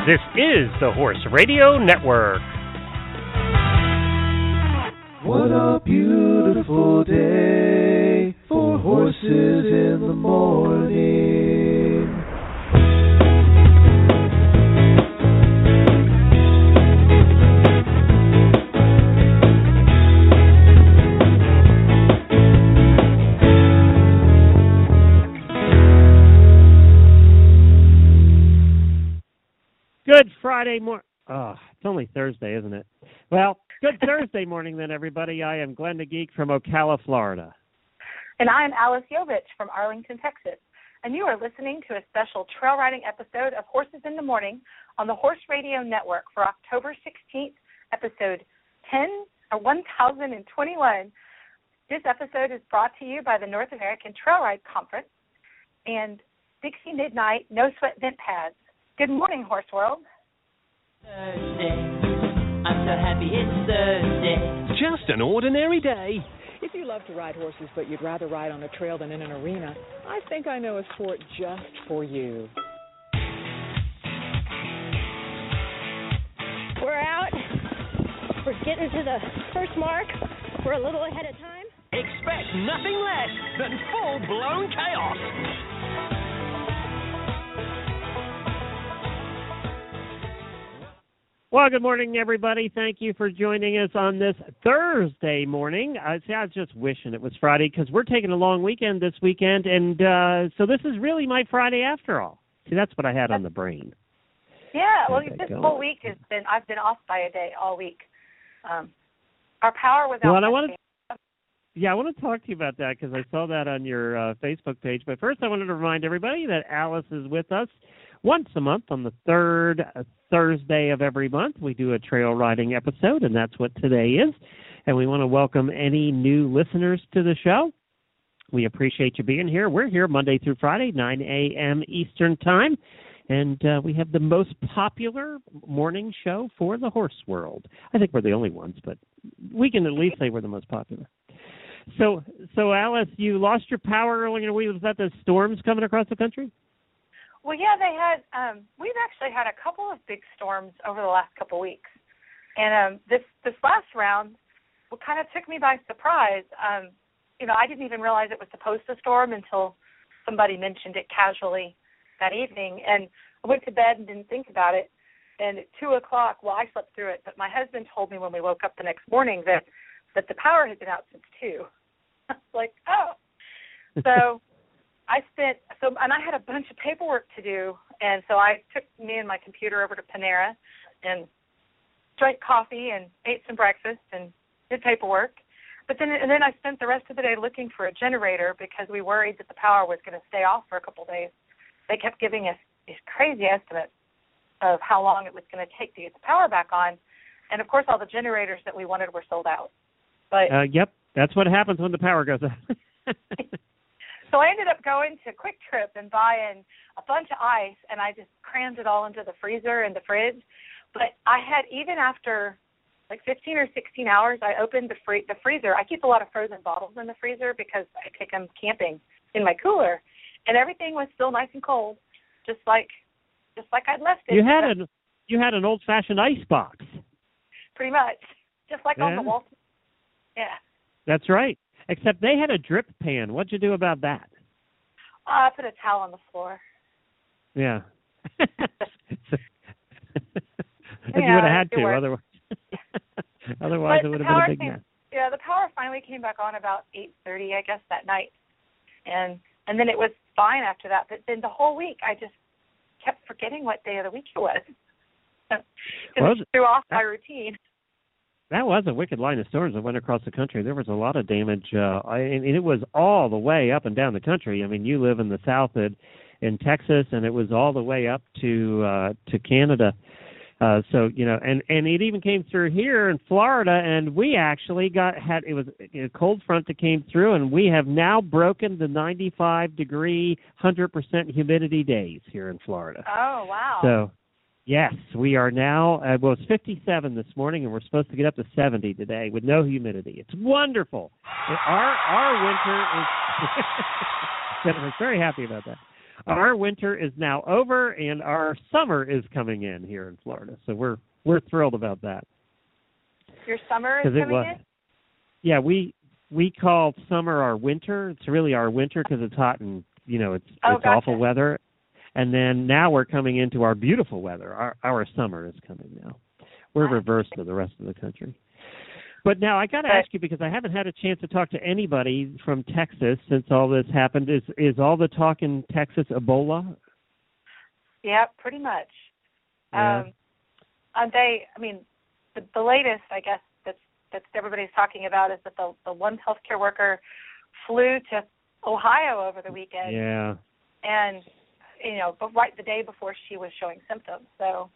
This is the Horse Radio Network. What a beautiful day for horses in the morning. Good Friday morning. Oh, it's only Thursday, isn't it? Well, good Thursday morning then, everybody. I am Glenn the Geek from Ocala, Florida. And I'm Alice Yovich from Arlington, Texas. And you are listening to a special trail riding episode of Horses in the Morning on the Horse Radio Network for October 16th, episode 1021. This episode is brought to you by the North American Trail Ride Conference and Dixie Midnight No Sweat Vent Pads. Good morning, Horse World. Thursday. I'm so happy it's Thursday. Just an ordinary day. If you love to ride horses, but you'd rather ride on a trail than in an arena, I think I know a sport just for you. We're out. We're getting to the first mark. We're a little ahead of time. Expect nothing less than full-blown chaos. Well, good morning, everybody. Thank you for joining us on this Thursday morning. I was just wishing it was Friday because we're taking a long weekend this weekend, and so this is really my Friday after all. See, that's what I had on the brain. Yeah, well, this whole week I've been off by a day all week. Our power was out. Well, I want to talk to you about that because I saw that on your Facebook page. But first, I wanted to remind everybody that Alice is with us once a month on the third Thursday of every month. We do a trail riding episode, and that's what today is. And we want to welcome any new listeners to the show. We appreciate you being here. We're here Monday through Friday, 9 a.m. Eastern Time. And we have the most popular morning show for the horse world. I think we're the only ones, but we can at least say we're the most popular. So Alice, you lost your power earlier in the week. Was that the storms coming across the country? Well, yeah, they had. We've actually had a couple of big storms over the last couple of weeks, and this last round, what kind of took me by surprise. I didn't even realize it was supposed to storm until somebody mentioned it casually that evening, and I went to bed and didn't think about it. And at 2:00, well, I slept through it, but my husband told me when we woke up the next morning that the power had been out since 2. I was like, oh, so. And I had a bunch of paperwork to do, and so I took me and my computer over to Panera and drank coffee and ate some breakfast and did paperwork. But then I spent the rest of the day looking for a generator because we worried that the power was going to stay off for a couple of days. They kept giving us these crazy estimates of how long it was going to take to get the power back on, and of course all the generators that we wanted were sold out. But yep, that's what happens when the power goes out. So I ended up going to Quick Trip and buying a bunch of ice, and I just crammed it all into the freezer and the fridge. But I had, even after like 15 or 16 hours, I opened the freezer. I keep a lot of frozen bottles in the freezer because I take them camping in my cooler, and everything was still nice and cold, just like I'd left it. You had an old-fashioned ice box. Pretty much, just like on the wall. Yeah. That's right. Except they had a drip pan. What'd you do about that? I put a towel on the floor. Yeah. You would have had to, otherwise it would have been a big mess. Yeah, the power finally came back on about 8:30, I guess, that night. And then it was fine after that. But then the whole week I just kept forgetting what day of the week it was. It threw off my routine. That was a wicked line of storms that went across the country. There was a lot of damage, and it was all the way up and down the country. I mean, you live in the south in Texas, and it was all the way up to Canada. So and it even came through here in Florida, and we actually it was a cold front that came through, and we have now broken the 95-degree, 100% humidity days here in Florida. Oh, wow. So. Yes, we are now, it's 57 this morning, and we're supposed to get up to 70 today with no humidity. It's wonderful. Our winter is, I'm very happy about that. our winter is now over and our summer is coming in here in Florida. So we're thrilled about that. Your summer is coming in? Yeah, we call summer our winter. It's really our winter because it's hot and, it's gotcha. awful weather. And then now we're coming into our beautiful weather. Our summer is coming now. We're reversed to the rest of the country. But now I got to ask you, because I haven't had a chance to talk to anybody from Texas since all this happened. Is all the talk in Texas Ebola? Yeah, pretty much. Yeah. The latest, I guess, that everybody's talking about is that the one healthcare worker flew to Ohio over the weekend. Yeah. And, but right the day before she was showing symptoms. So,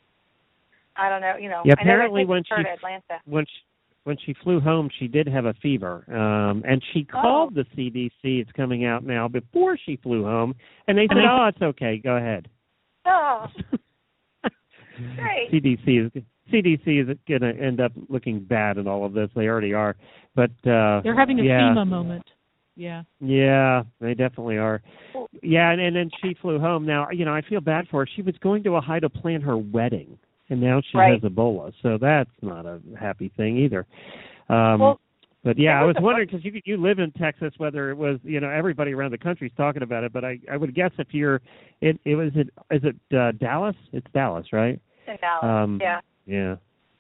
I don't know, Yeah, I apparently know Atlanta. when she flew home, she did have a fever. And she called the CDC, it's coming out now, before she flew home. And they said, it's okay, go ahead. Oh, great. CDC is going to end up looking bad in all of this. They already are. But they're having a FEMA moment. Yeah. Yeah, they definitely are. Yeah, and then she flew home. Now, I feel bad for her. She was going to Ohio to plan her wedding, and now she has Ebola. So that's not a happy thing either. But yeah, I was wondering, because you live in Texas, whether it was, everybody around the country's talking about it. But I would guess if you're, is it Dallas? It's Dallas, right? It's in Dallas, yeah. Yeah.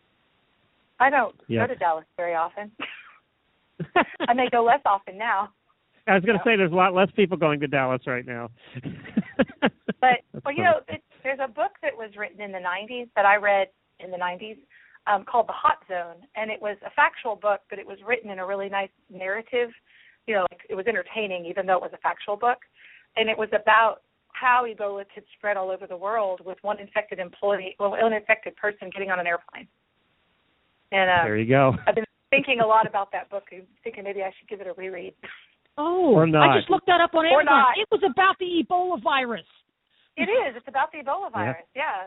I don't go to Dallas very often. I may go less often now. I was going to say there's a lot less people going to Dallas right now. But there's a book that was written in the 90s that I read in the 90s called The Hot Zone, and it was a factual book, but it was written in a really nice narrative. It was entertaining, even though it was a factual book, and it was about how Ebola could spread all over the world with one infected person getting on an airplane. And there you go. I've been thinking a lot about that book and thinking maybe I should give it a reread. Oh, or not. I just looked that up on Amazon. Not. It was about the Ebola virus. It is. It's about the Ebola virus, yeah.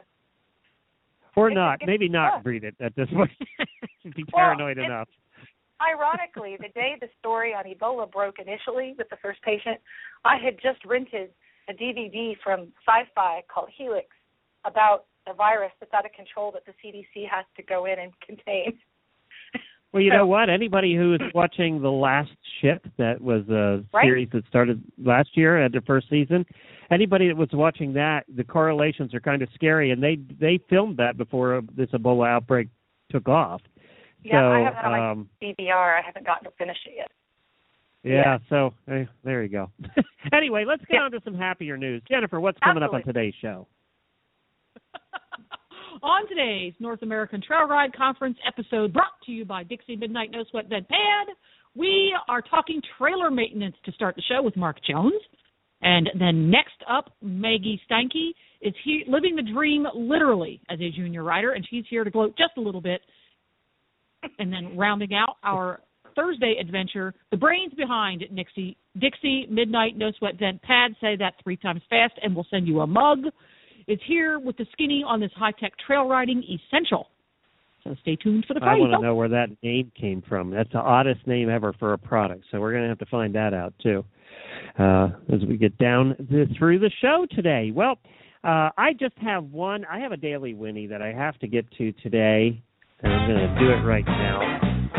Or not. Maybe not read it at this point. You'd be paranoid enough. Ironically, the day the story on Ebola broke initially with the first patient, I had just rented a DVD from Sci-Fi called Helix about a virus that's out of control that the CDC has to go in and contain. Well, you know what? Anybody who is watching The Last Ship, that was a series that started last year at the first season, anybody that was watching that, the correlations are kind of scary, and they filmed that before this Ebola outbreak took off. Yeah, so, I have that on my DVR. I haven't gotten to finish it yet. Yeah, so there you go. Anyway, let's get on to some happier news. Jennifer, what's coming up on today's show? On today's North American Trail Ride Conference episode, brought to you by Dixie Midnight No Sweat Vent Pad, we are talking trailer maintenance to start the show with Mark Jones. And then next up, Maggie Steinke is here, living the dream literally as a junior rider, and she's here to gloat just a little bit. And then rounding out our Thursday adventure, the brains behind Dixie Midnight No Sweat Vent Pad, say that 3 times fast and we'll send you a mug, is here with the skinny on this high-tech trail riding essential. So stay tuned for the prize. I want to know where that name came from. That's the oddest name ever for a product, so we're going to have to find that out, too, as we get down through the show today. Well, I just have one. I have a Daily Winnie that I have to get to today, and I'm going to do it right now.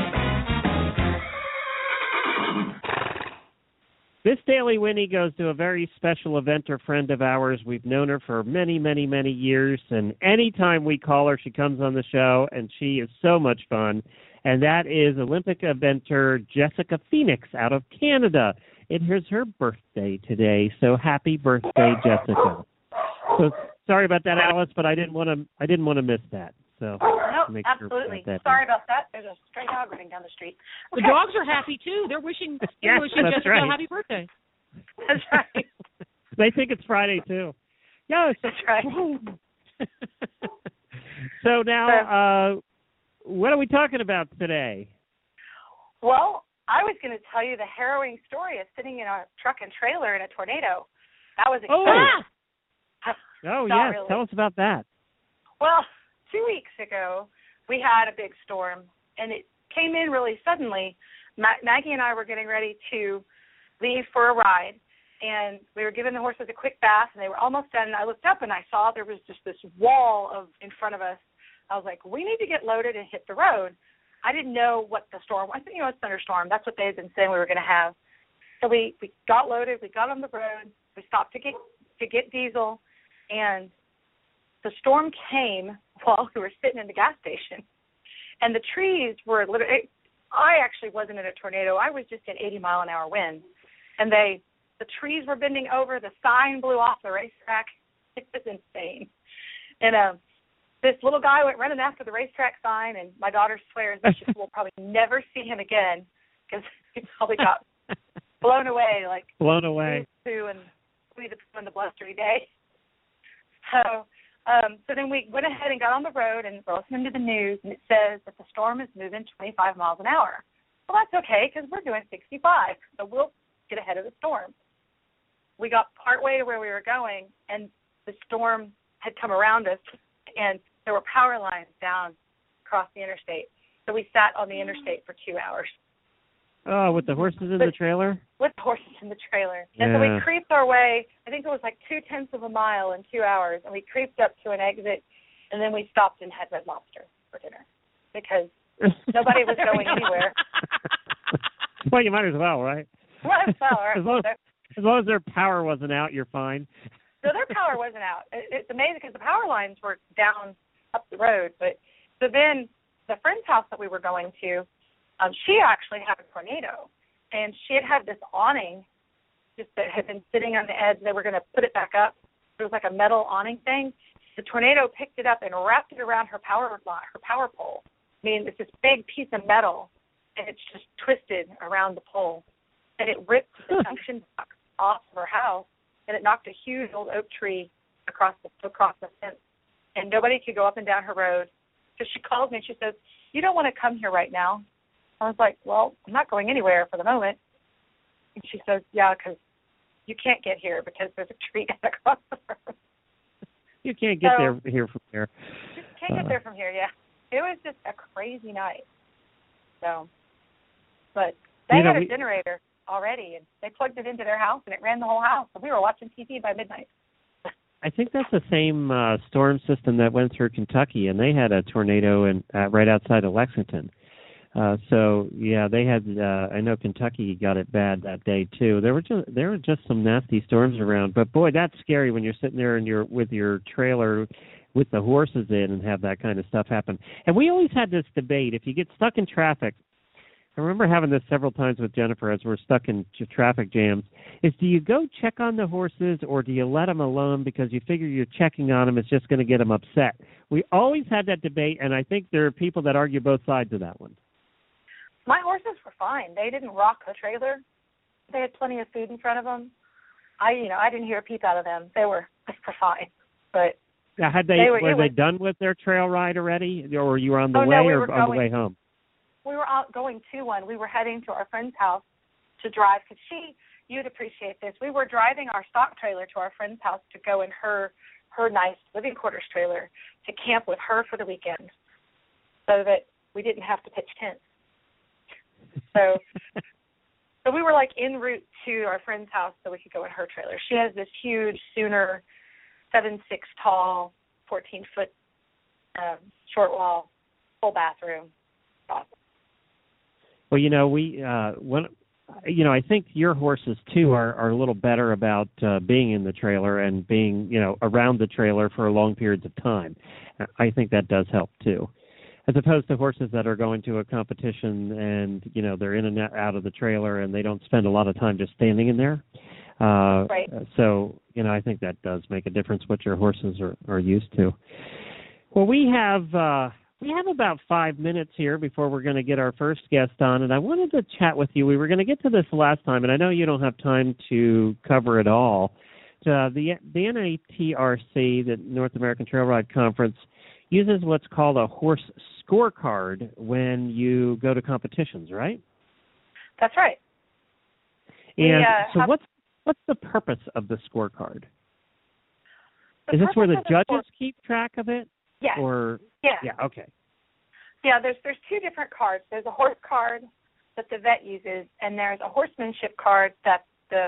This Daily Winnie goes to a very special eventer friend of ours. We've known her for many, many, many years, and anytime we call her, she comes on the show, and she is so much fun. And that is Olympic eventer Jessica Phoenix out of Canada. It is her birthday today, so happy birthday, Jessica. So sorry about that, Alice, but I didn't want to miss that. So no, absolutely. Sorry about that. There's a stray dog running down the street. Okay. The dogs are happy too. They're wishing Jessica a happy birthday. That's right. They think it's Friday too. Yes, that's right. So now, what are we talking about today? Well, I was going to tell you the harrowing story of sitting in a truck and trailer in a tornado. That was exciting. Oh yes, really. Tell us about that. Well, 2 weeks ago, we had a big storm, and it came in really suddenly. Maggie and I were getting ready to leave for a ride, and we were giving the horses a quick bath, and they were almost done. And I looked up, and I saw there was just this wall in front of us. I was like, we need to get loaded and hit the road. I didn't know what the storm was. I think, it's thunderstorm. That's what they had been saying we were going to have. So we got loaded. We got on the road. We stopped to get diesel, and the storm came while we were sitting in the gas station. And the trees were literally, I actually wasn't in a tornado. I was just in 80-mile-an-hour winds. And the trees were bending over. The sign blew off the racetrack. It was insane. And this little guy went running after the racetrack sign, and my daughter swears that we'll probably never see him again because he probably got blown away. Blown away. And the blustery day. So then we went ahead and got on the road, and we're listening to the news, and it says that the storm is moving 25 miles an hour. Well, that's okay because we're doing 65, so we'll get ahead of the storm. We got partway to where we were going, and the storm had come around us, and there were power lines down across the interstate. So we sat on the interstate for 2 hours. Oh, with the horses in the trailer? With the horses in the trailer. And so we creeped our way, I think it was like 0.2 of a mile in 2 hours, and we creeped up to an exit, and then we stopped and had Red Lobster for dinner because nobody was going anywhere. Well, you might as well, right? Might as well, right? As long as their power wasn't out, you're fine. So their power wasn't out. It's amazing because the power lines were down up the road. But so then the friend's house that we were going to, she actually had a tornado, and she had this awning just that had been sitting on the edge. They were going to put it back up. It was like a metal awning thing. The tornado picked it up and wrapped it around her power pole. I mean, it's this big piece of metal, and it's just twisted around the pole, and it ripped the junction box off of her house, and it knocked a huge old oak tree across the fence, and nobody could go up and down her road. So she called me and she says, "You don't want to come here right now?" I was like, "Well, I'm not going anywhere for the moment." And she says, "Yeah, because you can't get here because there's a tree across the road." You can't get here from here. You can't get there from here, yeah. It was just a crazy night. So, but they had a generator already, and they plugged it into their house, and it ran the whole house. So we were watching TV by midnight. I think that's the same storm system that went through Kentucky, and they had a tornado right outside of Lexington. So yeah, they had. I know Kentucky got it bad that day too. There were just some nasty storms around. But boy, that's scary when you're sitting there and you're with your trailer with the horses in and have that kind of stuff happen. And we always had this debate: if you get stuck in traffic, I remember having this several times with Jennifer as we're stuck in traffic jams, is do you go check on the horses or do you let them alone because you figure you're checking on them, it's just going to get them upset? We always had that debate, and I think there are people that argue both sides of that one. My horses were fine. They didn't rock the trailer. They had plenty of food in front of them. I didn't hear a peep out of them. They were fine. But now, were they done with their trail ride already, or you were on the way or on the way home? We were out going to one. We were heading to our friend's house to drive because you'd appreciate this. We were driving our stock trailer to our friend's house to go in her nice living quarters trailer to camp with her for the weekend so that we didn't have to pitch tents. So we were like en route to our friend's house so we could go in her trailer. She has this huge Sooner 7'6" tall, 14-foot short wall, full bathroom. Awesome. Well, I think your horses too are a little better about being in the trailer and being, around the trailer for long periods of time. I think that does help too, as opposed to horses that are going to a competition and they're in and out of the trailer and they don't spend a lot of time just standing in there. Right. So I think that does make a difference what your horses are used to. Well, we have about 5 minutes here before we're going to get our first guest on, and I wanted to chat with you. We were going to get to this last time, and I know you don't have time to cover it all. The NATRC, the North American Trail Ride Conference, uses what's called a horse scorecard when you go to competitions, right? That's right. And so what's the purpose of the scorecard? Is this where the judges keep track of it? Yeah. Yeah, okay. Yeah, there's two different cards. There's a horse card that the vet uses, and there's a horsemanship card that the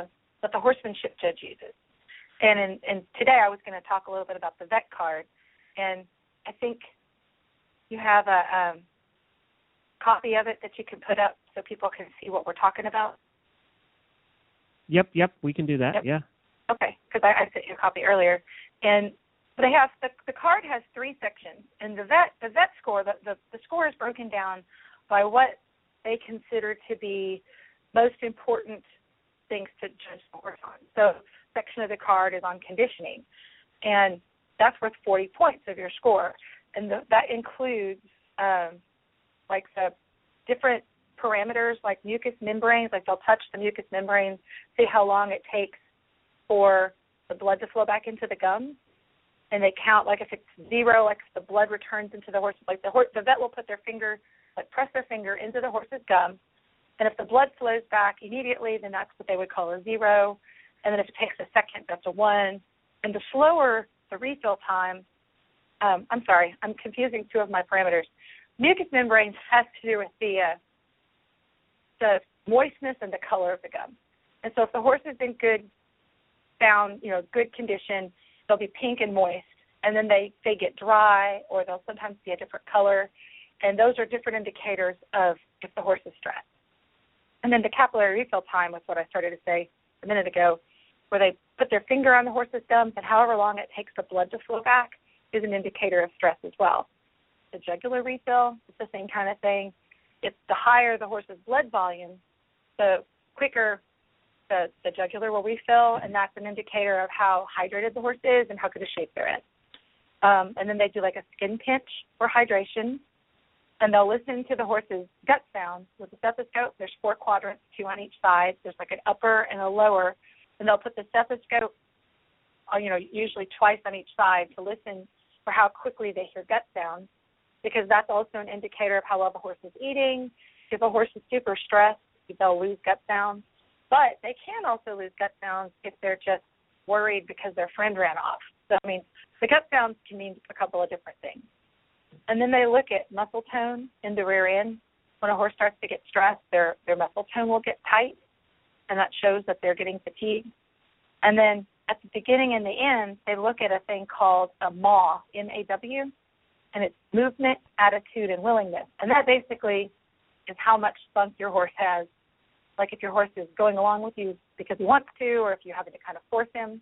but the horsemanship judge uses. And today I was going to talk a little bit about the vet card, and I think you have a copy of it that you can put up so people can see what we're talking about. Yep, we can do that. Yep. Yeah. Okay, because I sent you a copy earlier, and they have the card has 3 sections, and the vet score, the score is broken down by what they consider to be most important things to judge the horse on. So section of the card is on conditioning, and that's worth 40 points of your score, and that includes like the different parameters like mucous membranes, like they'll touch the mucous membranes, see how long it takes for the blood to flow back into the gums, and they count, like if it's 0, like if the blood returns into the horse, like the vet will put their finger, like press their finger into the horse's gum, and if the blood flows back immediately, then that's what they would call a 0, and then if it takes a second, that's a 1, and the slower the refill time, I'm sorry, I'm confusing 2 of my parameters. Mucous membranes has to do with the moistness and the color of the gum. And so if the horse is in good condition, they'll be pink and moist. And then they get dry, or they'll sometimes be a different color. And those are different indicators of if the horse is stressed. And then the capillary refill time was what I started to say a minute ago, where they put their finger on the horse's gums, and however long it takes the blood to flow back is an indicator of stress as well. The jugular refill, it's the same kind of thing. It's the higher the horse's blood volume, the quicker the jugular will refill, and that's an indicator of how hydrated the horse is and how good a shape they're in. And then they do like a skin pinch for hydration, and they'll listen to the horse's gut sounds with the stethoscope. There's 4 quadrants, 2 on each side. There's like an upper and a lower, and they'll put the stethoscope, usually twice on each side to listen for how quickly they hear gut sounds, because that's also an indicator of how well the horse is eating. If a horse is super stressed, they'll lose gut sounds. But they can also lose gut sounds if they're just worried because their friend ran off. So, the gut sounds can mean a couple of different things. And then they look at muscle tone in the rear end. When a horse starts to get stressed, their muscle tone will get tight, and that shows that they're getting fatigued. And then at the beginning and the end, they look at a thing called a MAW, M-A-W, and it's movement, attitude, and willingness. And that basically is how much spunk your horse has. Like if your horse is going along with you because he wants to, or if you're having to kind of force him.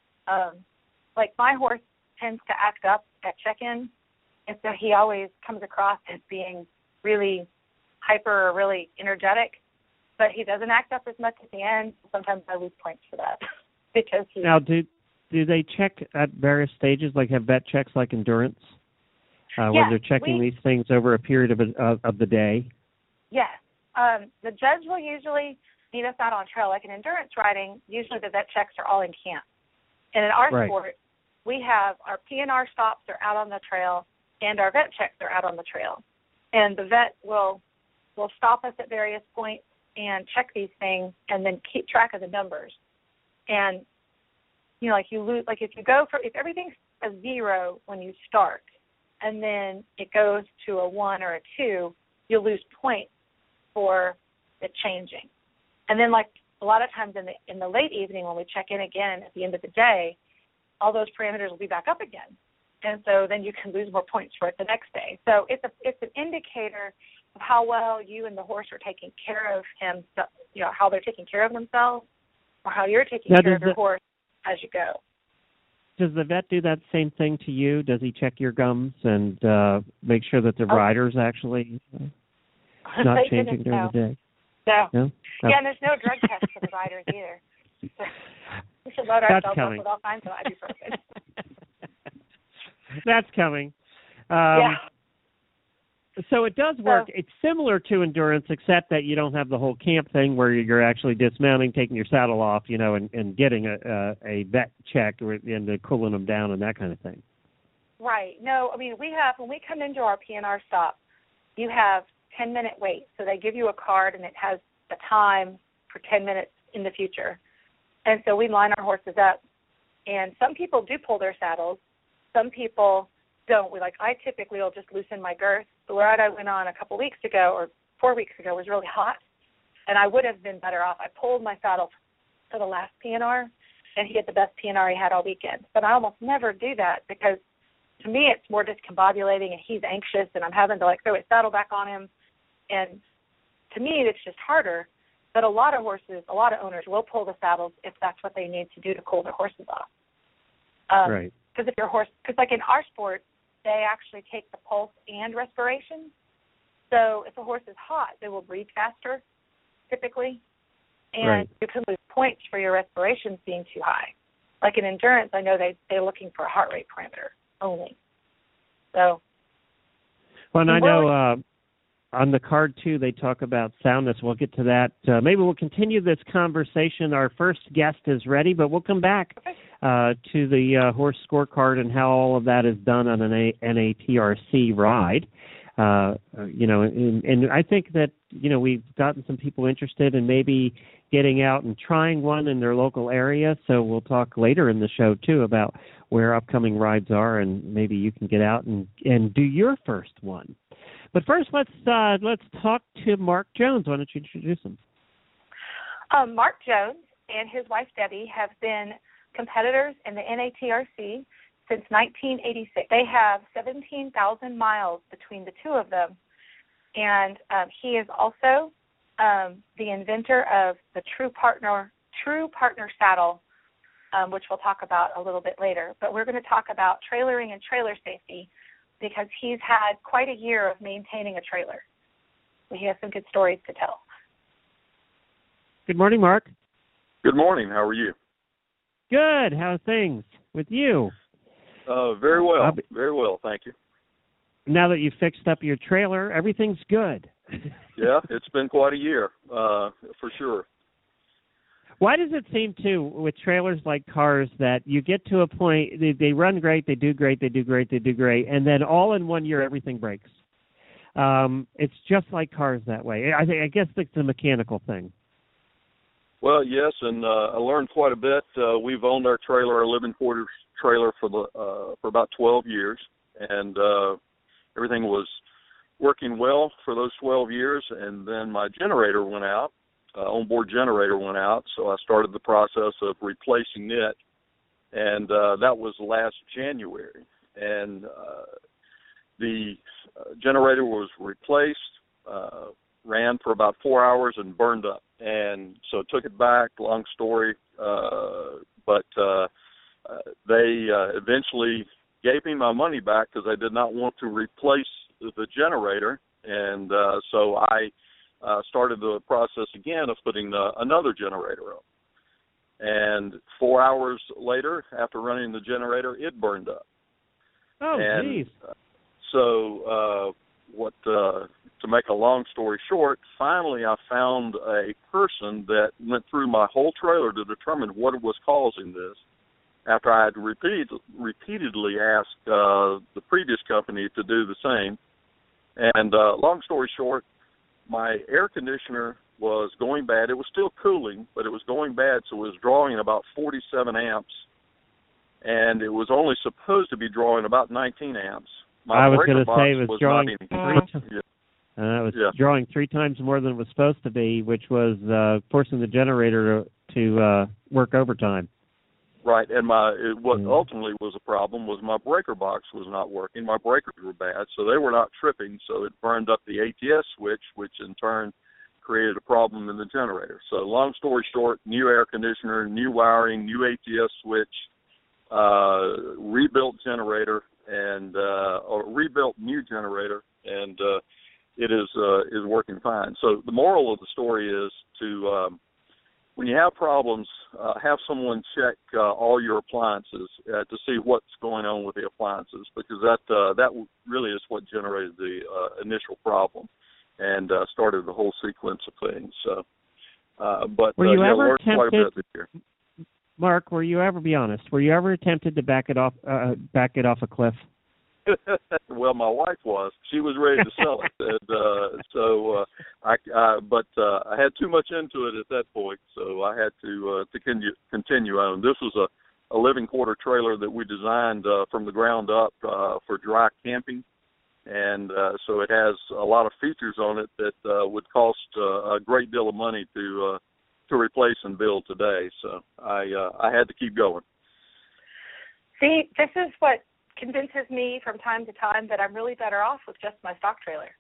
Like my horse tends to act up at check-in, and so he always comes across as being really hyper or really energetic, but he doesn't act up as much at the end. Sometimes I lose points for that because he... Now, do they check at various stages, like have vet checks like endurance, when they're checking these things over a period of the day? Yes. The judge will usually meet us out on trail. Like in endurance riding, usually the vet checks are all in camp. And in our sport, we have our P&R stops are out on the trail, and our vet checks are out on the trail. And the vet will stop us at various points and check these things and then keep track of the numbers. And, like you lose, like if everything's a 0 when you start, and then it goes to a 1 or a 2, you'll lose points for the changing. And then, like a lot of times in the late evening when we check in again at the end of the day, all those parameters will be back up again. And so then you can lose more points for it the next day. So it's an indicator of how well you and the horse are taking care of him, how they're taking care of themselves, or how you're taking care of your horse as you go. Does the vet do that same thing to you? Does he check your gums and make sure that the rider's actually not changing during the day? No. Yeah, and there's no drug test for the riders either. So we should load ourselves up with all kinds of ibuprofen. That's coming. So it does work. It's similar to endurance, except that you don't have the whole camp thing where you're actually dismounting, taking your saddle off, and getting a vet check and cooling them down and that kind of thing. Right. No, we have, when we come into our P&R stop, you have 10-minute wait. So they give you a card, and it has a time for 10 minutes in the future. And so we line our horses up. And some people do pull their saddles. Some people don't. I typically will just loosen my girth. The ride I went on a couple weeks ago or 4 weeks ago was really hot, and I would have been better off. I pulled my saddle for the last PNR, and he had the best PNR he had all weekend. But I almost never do that because to me it's more discombobulating, and he's anxious, and I'm having to like throw his saddle back on him, and to me it's just harder. But a lot of horses, a lot of owners will pull the saddles if that's what they need to do to cool their horses off. Right. Because if your horse, because like in our sport, they actually take the pulse and respiration. So if a horse is hot, they will breathe faster, typically, and you can lose points for your respirations being too high. Like in endurance, I know they're looking for a heart rate parameter only. So. Well, and I know on the card, too, they talk about soundness. We'll get to that. Maybe we'll continue this conversation. Our first guest is ready, but we'll come back to the horse scorecard and how all of that is done on an NATRC ride. And I think that, we've gotten some people interested in maybe getting out and trying one in their local area. So we'll talk later in the show, too, about where upcoming rides are, and maybe you can get out and do your first one. But first, let's talk to Mark Jones. Why don't you introduce him? Mark Jones and his wife, Debbie, have been competitors in the NATRC since 1986. They have 17,000 miles between the two of them. And he is also the inventor of the True Partner saddle, which we'll talk about a little bit later. But we're going to talk about trailering and trailer safety because he's had quite a year of maintaining a trailer. He has some good stories to tell. Good morning, Mark. Good morning. How are you? Good. How are things with you? Very well. Very well, thank you. Now that you've fixed up your trailer, everything's good. Yeah, it's been quite a year, for sure. Why does it seem, too, with trailers like cars, that you get to a point, they run great, they do great, and then all in 1 year everything breaks? It's just like cars that way. I guess it's a mechanical thing. Well, yes, and I learned quite a bit. We've owned our trailer, our living quarters trailer, for about 12 years, and everything was working well for those 12 years, and then my generator went out. Onboard generator went out, so I started the process of replacing it, and that was last January. And the generator was replaced, ran for about 4 hours and burned up. And so took it back, long story, but they eventually gave me my money back because I did not want to replace the generator, and so I started the process again of putting another generator up. And 4 hours later, after running the generator, it burned up. Oh, geez. So to make a long story short, finally I found a person that went through my whole trailer to determine what was causing this, after I had repeatedly asked the previous company to do the same. And long story short, my air conditioner was going bad. It was still cooling, but it was going bad, so it was drawing about 47 amps, and it was only supposed to be drawing about 19 amps. I was going to say it was drawing drawing 3 times more than it was supposed to be, which was forcing the generator to work overtime. Right, and what ultimately was a problem was my breaker box was not working. My breakers were bad, so they were not tripping, so it burned up the ATS switch, which in turn created a problem in the generator. So long story short, new air conditioner, new wiring, new ATS switch, rebuilt generator, and or rebuilt new generator, and it is working fine. So the moral of the story is to when you have problems, have someone check all your appliances to see what's going on with the appliances, because that really is what generated the initial problem and started the whole sequence of things. So, but were you ever learned quite a bit this year. Mark, were you ever, be honest, were you ever tempted to back it off a cliff? Well, my wife was. She was ready to sell it, and but I had too much into it at that point, so I had to continue on. This was a living quarter trailer that we designed from the ground up for dry camping, and so it has a lot of features on it that would cost a great deal of money to to replace and build today. So I had to keep going. See, this is what convinces me from time to time that I'm really better off with just my stock trailer.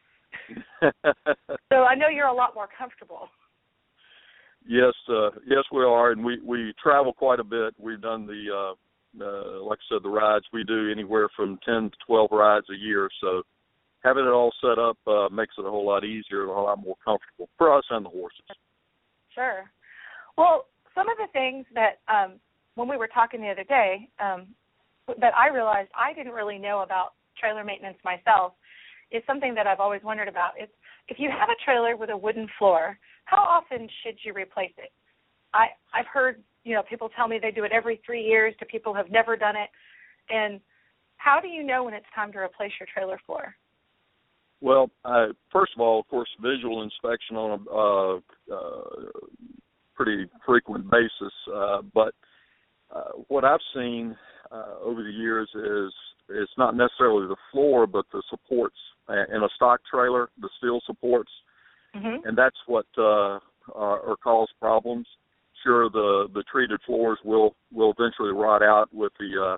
So I know you're a lot more comfortable. Yes, we are, and we travel quite a bit. We've done the, like I said, the rides. We do anywhere from 10 to 12 rides a year. So having it all set up makes it a whole lot easier, a whole lot more comfortable for us and the horses. Sure. Well, some of the things that when we were talking the other day that I realized I didn't really know about trailer maintenance myself is something that I've always wondered about. It's if you have a trailer with a wooden floor, how often should you replace it? I've heard, people tell me they do it every 3 years to people who have never done it. And how do you know when it's time to replace your trailer floor? Well, first of all, of course, visual inspection on a pretty frequent basis. But what I've seen over the years is it's not necessarily the floor, but the supports in a stock trailer, the steel supports, and that's what are cause problems. Sure, the treated floors will eventually rot out with the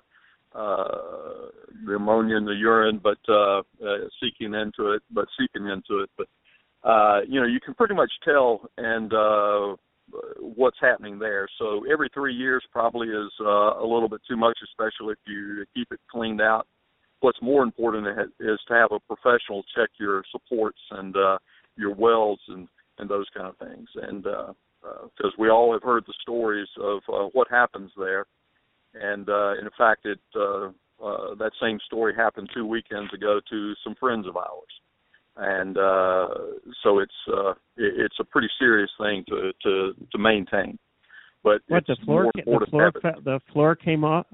ammonia in the urine, but seeping into it. But you can pretty much tell what's happening there. So every 3 years probably is a little bit too much, especially if you keep it cleaned out. What's more important is to have a professional check your supports and your welds and those kind of things. And because we all have heard the stories of what happens there. And in fact, that same story happened 2 weekends ago to some friends of ours. And so it's a pretty serious thing to maintain. But what, it's the floor came out?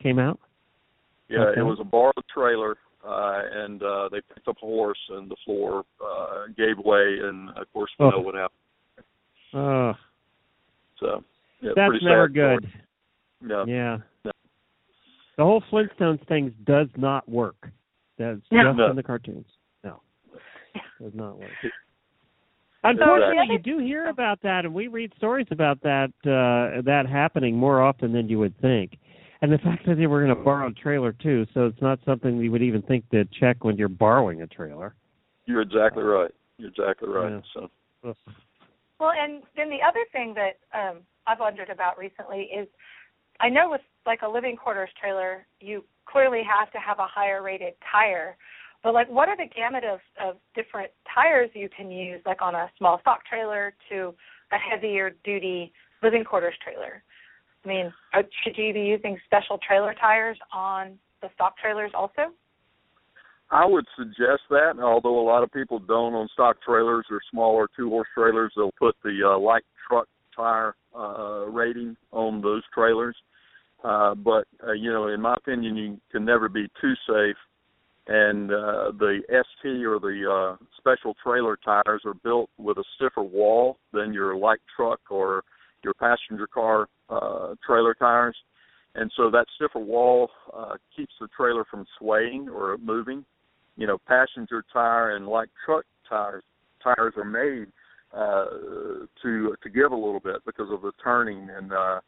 Yeah, okay. It was a borrowed trailer, and they picked up a horse, and the floor gave way, and of course we know what happened. So that's never good. No. Yeah. No. The whole Flintstones thing does not work. That's just in the cartoons. No, does not work. Unfortunately, you do hear about that, and we read stories about that happening more often than you would think. And the fact that they were going to borrow a trailer, too, so it's not something you would even think to check when you're borrowing a trailer. You're exactly right. Yeah. So. Well, and then the other thing that I've wondered about recently is I know with like a living quarters trailer, you clearly have to have a higher rated tire. But, like, what are the gamut of different tires you can use, like on a small stock trailer to a heavier duty living quarters trailer? I mean, should you be using special trailer tires on the stock trailers also? I would suggest that, although a lot of people don't on stock trailers or smaller two-horse trailers. They'll put the light truck tire rating on those trailers. But in my opinion, you can never be too safe. And the ST or the special trailer tires are built with a stiffer wall than your light truck or your passenger car trailer tires. And so that stiffer wall keeps the trailer from swaying or moving. Passenger tire and light truck tires are made to give a little bit because of the turning and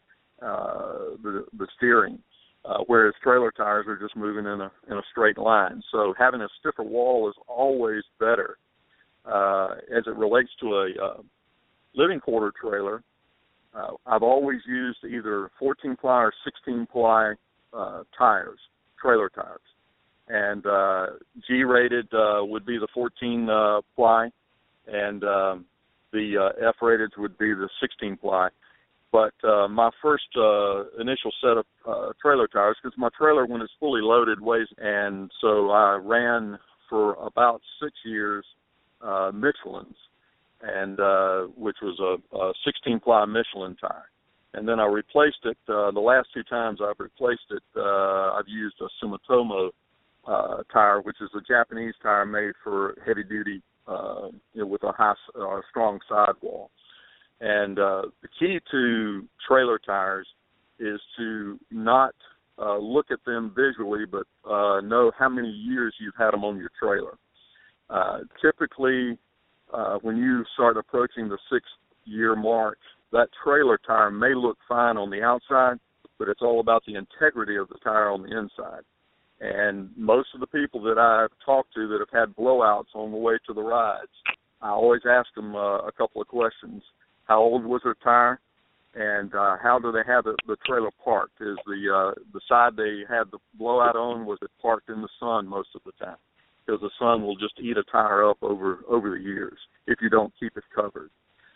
the steering. Whereas trailer tires are just moving in a straight line. So having a stiffer wall is always better. As it relates to a living quarter trailer, I've always used either 14-ply or 16-ply tires, trailer tires. And G-rated would be the 14-ply, and the F-rated would be the 16-ply. But my first initial set of trailer tires, because my trailer, when it's fully loaded, weighs, and so I ran for about 6 years Michelin's, and which was a 16-ply Michelin tire. And then I replaced it. The last two times I've replaced it, I've used a Sumitomo tire, which is a Japanese tire made for heavy duty, with a strong sidewall. And the key to trailer tires is to not look at them visually, but know how many years you've had them on your trailer. Typically, when you start approaching the 6-year mark, that trailer tire may look fine on the outside, but it's all about the integrity of the tire on the inside. And most of the people that I've talked to that have had blowouts on the way to the rides, I always ask them a couple of questions. How old was their tire? And how do they have the trailer parked? Is the side they had the blowout on, was it parked in the sun most of the time? Because the sun will just eat a tire up over the years if you don't keep it covered.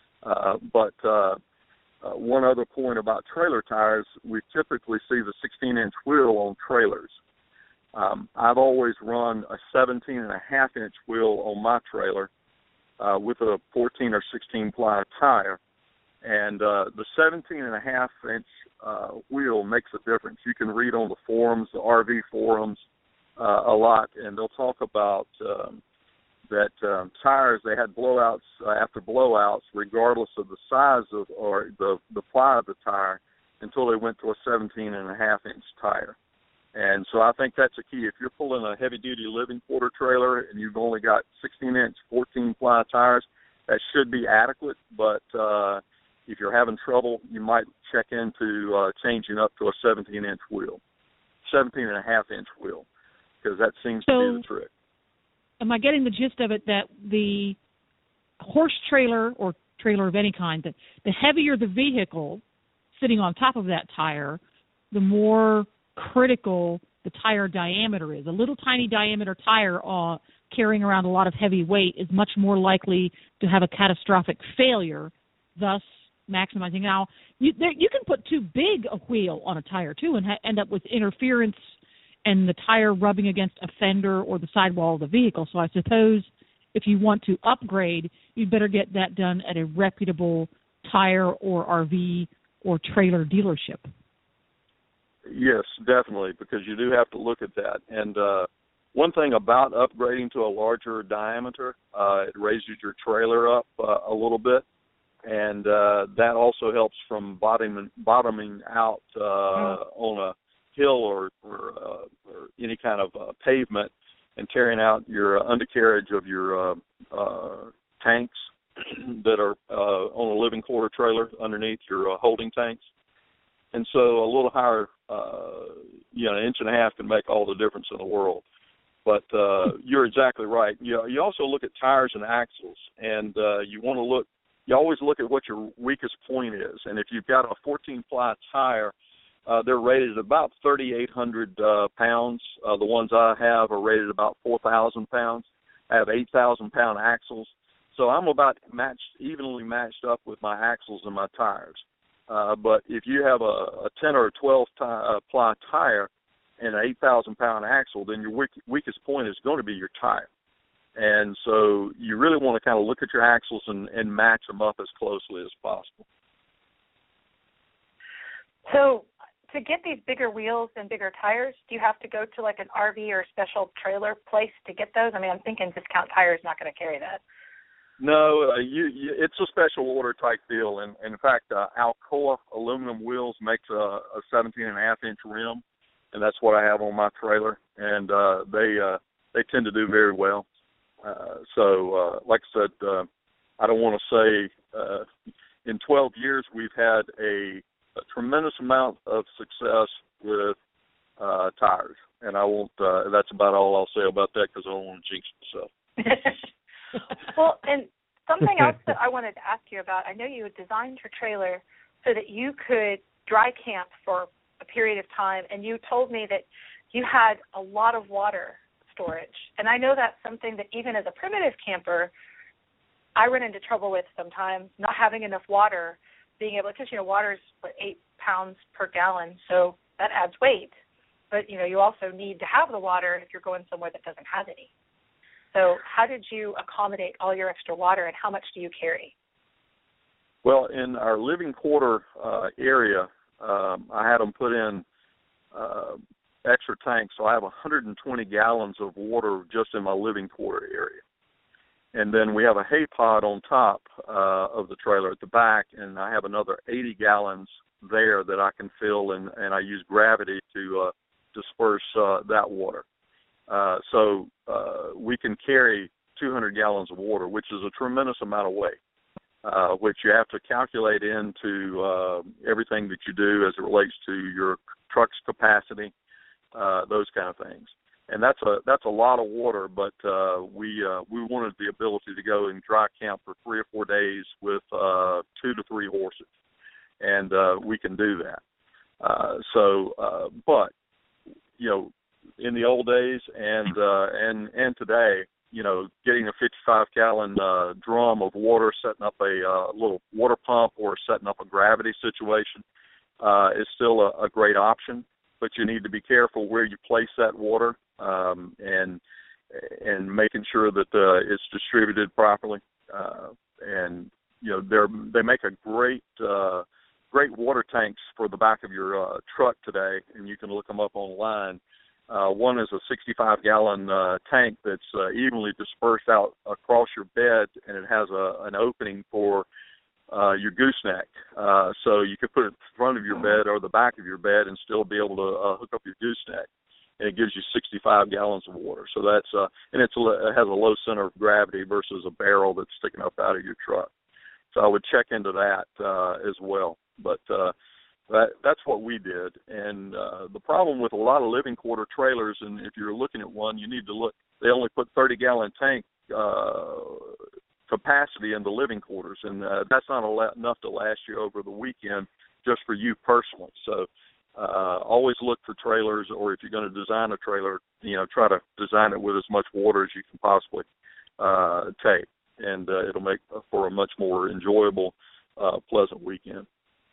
But one other point about trailer tires, we typically see the 16-inch wheel on trailers. I've always run a 17.5-inch wheel on my trailer with a 14 or 16-ply tire. And the 17.5-inch wheel makes a difference. You can read on the forums, the RV forums, a lot, and they'll talk about that tires, they had blowouts after blowouts, regardless of the size of or the ply of the tire, until they went to a 17.5-inch tire. And so I think that's a key. If you're pulling a heavy-duty living quarter trailer and you've only got 16-inch, 14-ply tires, that should be adequate, but if you're having trouble, you might check into changing up to a 17-inch wheel, 17.5-inch wheel, because that seems to be the trick. Am I getting the gist of it that the horse trailer or trailer of any kind, the heavier the vehicle sitting on top of that tire, the more critical the tire diameter is? A little tiny diameter tire carrying around a lot of heavy weight is much more likely to have a catastrophic failure, thus maximizing. Now, you can put too big a wheel on a tire, too, and end up with interference and the tire rubbing against a fender or the sidewall of the vehicle. So I suppose if you want to upgrade, you'd better get that done at a reputable tire or RV or trailer dealership. Yes, definitely, because you do have to look at that. And one thing about upgrading to a larger diameter, it raises your trailer up a little bit, and that also helps from bottoming out on a hill or any kind of pavement and tearing out your undercarriage of your tanks that are on a living quarter trailer underneath your holding tanks. And so a little higher, an inch and a half can make all the difference in the world. But you're exactly right. You also look at tires and axles, and you always look at what your weakest point is. And if you've got a 14-ply tire, they're rated about 3,800 pounds. The ones I have are rated about 4,000 pounds. I have 8,000-pound axles. So I'm about evenly matched up with my axles and my tires. But if you have a 10 or a 12-ply tire and an 8,000-pound axle, then your weakest point is going to be your tire. And so you really want to kind of look at your axles and match them up as closely as possible. So to get these bigger wheels and bigger tires, do you have to go to like an RV or special trailer place to get those? I mean, I'm thinking Discount Tire is not going to carry that. No, it's a special order type deal. And in fact, Alcoa aluminum wheels makes a 17.5-inch rim, and that's what I have on my trailer. And they tend to do very well. So like I said, I don't want to say in 12 years we've had a tremendous amount of success with tires, and I won't. That's about all I'll say about that because I don't want to jinx myself. Well, and something else that I wanted to ask you about, I know you had designed your trailer so that you could dry camp for a period of time, and you told me that you had a lot of water storage. And I know that's something that even as a primitive camper, I run into trouble with sometimes, not having enough water, being able to, because, water is 8 pounds per gallon, so that adds weight. But, you also need to have the water if you're going somewhere that doesn't have any. So how did you accommodate all your extra water, and how much do you carry? Well, in our living quarter area, I had them put in extra tanks, so I have 120 gallons of water just in my living quarter area. And then we have a hay pod on top of the trailer at the back, and I have another 80 gallons there that I can fill, and I use gravity to disperse that water. So we can carry 200 gallons of water, which is a tremendous amount of weight. which you have to calculate into everything that you do as it relates to your truck's capacity, those kind of things. And that's a lot of water, but we wanted the ability to go and dry camp for 3 or 4 days with 2 to 3 horses, and we can do that. But in the old days and today, getting a 55-gallon drum of water, setting up a little water pump or setting up a gravity situation is still a great option. But you need to be careful where you place that water and making sure that it's distributed properly. They make a great water tanks for the back of your truck today, and you can look them up online. One is a 65-gallon tank that's evenly dispersed out across your bed, and it has an opening for your gooseneck. So you could put it in front of your bed or the back of your bed and still be able to hook up your gooseneck. And it gives you 65 gallons of water. So that's and it has a low center of gravity versus a barrel that's sticking up out of your truck. So I would check into that as well. But that's what we did. And the problem with a lot of living quarter trailers, and if you're looking at one, you need to look. They only put 30-gallon tank capacity in the living quarters, and that's not enough to last you over the weekend just for you personally. So always look for trailers, or if you're going to design a trailer, try to design it with as much water as you can possibly take, and it'll make for a much more enjoyable, pleasant weekend.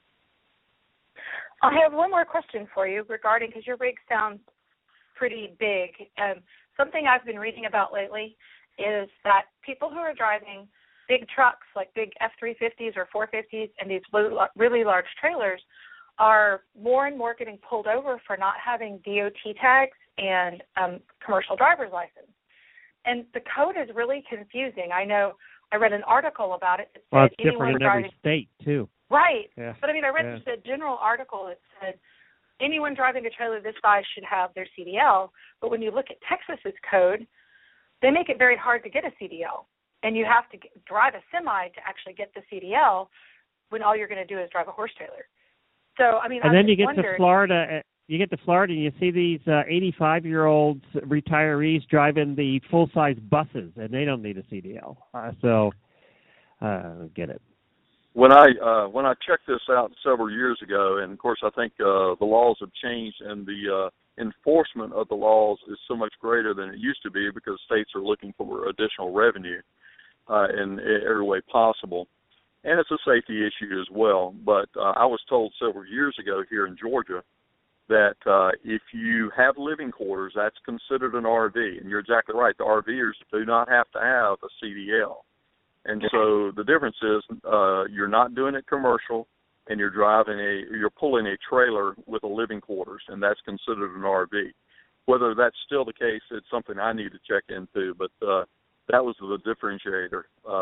I have one more question for you regarding, because your rig sounds pretty big. Something I've been reading about lately is that people who are driving big trucks like big F-350s or 450s and these really large trailers are more and more getting pulled over for not having DOT tags and commercial driver's license. And the code is really confusing. I know I read an article about it that said it's different in every state, too. Right. Yeah. But, I read just a general article that said anyone driving a trailer this size should have their CDL. But when you look at Texas's code, they make it very hard to get a CDL. And you have to drive a semi to actually get the CDL when all you're going to do is drive a horse trailer. So, and then you get to Florida. You get to Florida and you see these 85-year-old retirees driving the full-size buses, and they don't need a CDL. So I don't get it. When I checked this out several years ago, and of course I think the laws have changed, and the enforcement of the laws is so much greater than it used to be because states are looking for additional revenue in every way possible. And it's a safety issue as well. But I was told several years ago here in Georgia that if you have living quarters, that's considered an RV. And you're exactly right. The RVers do not have to have a CDL. And so the difference is you're not doing it commercial, and you're pulling a trailer with a living quarters, and that's considered an RV. Whether that's still the case, it's something I need to check into. But that was the differentiator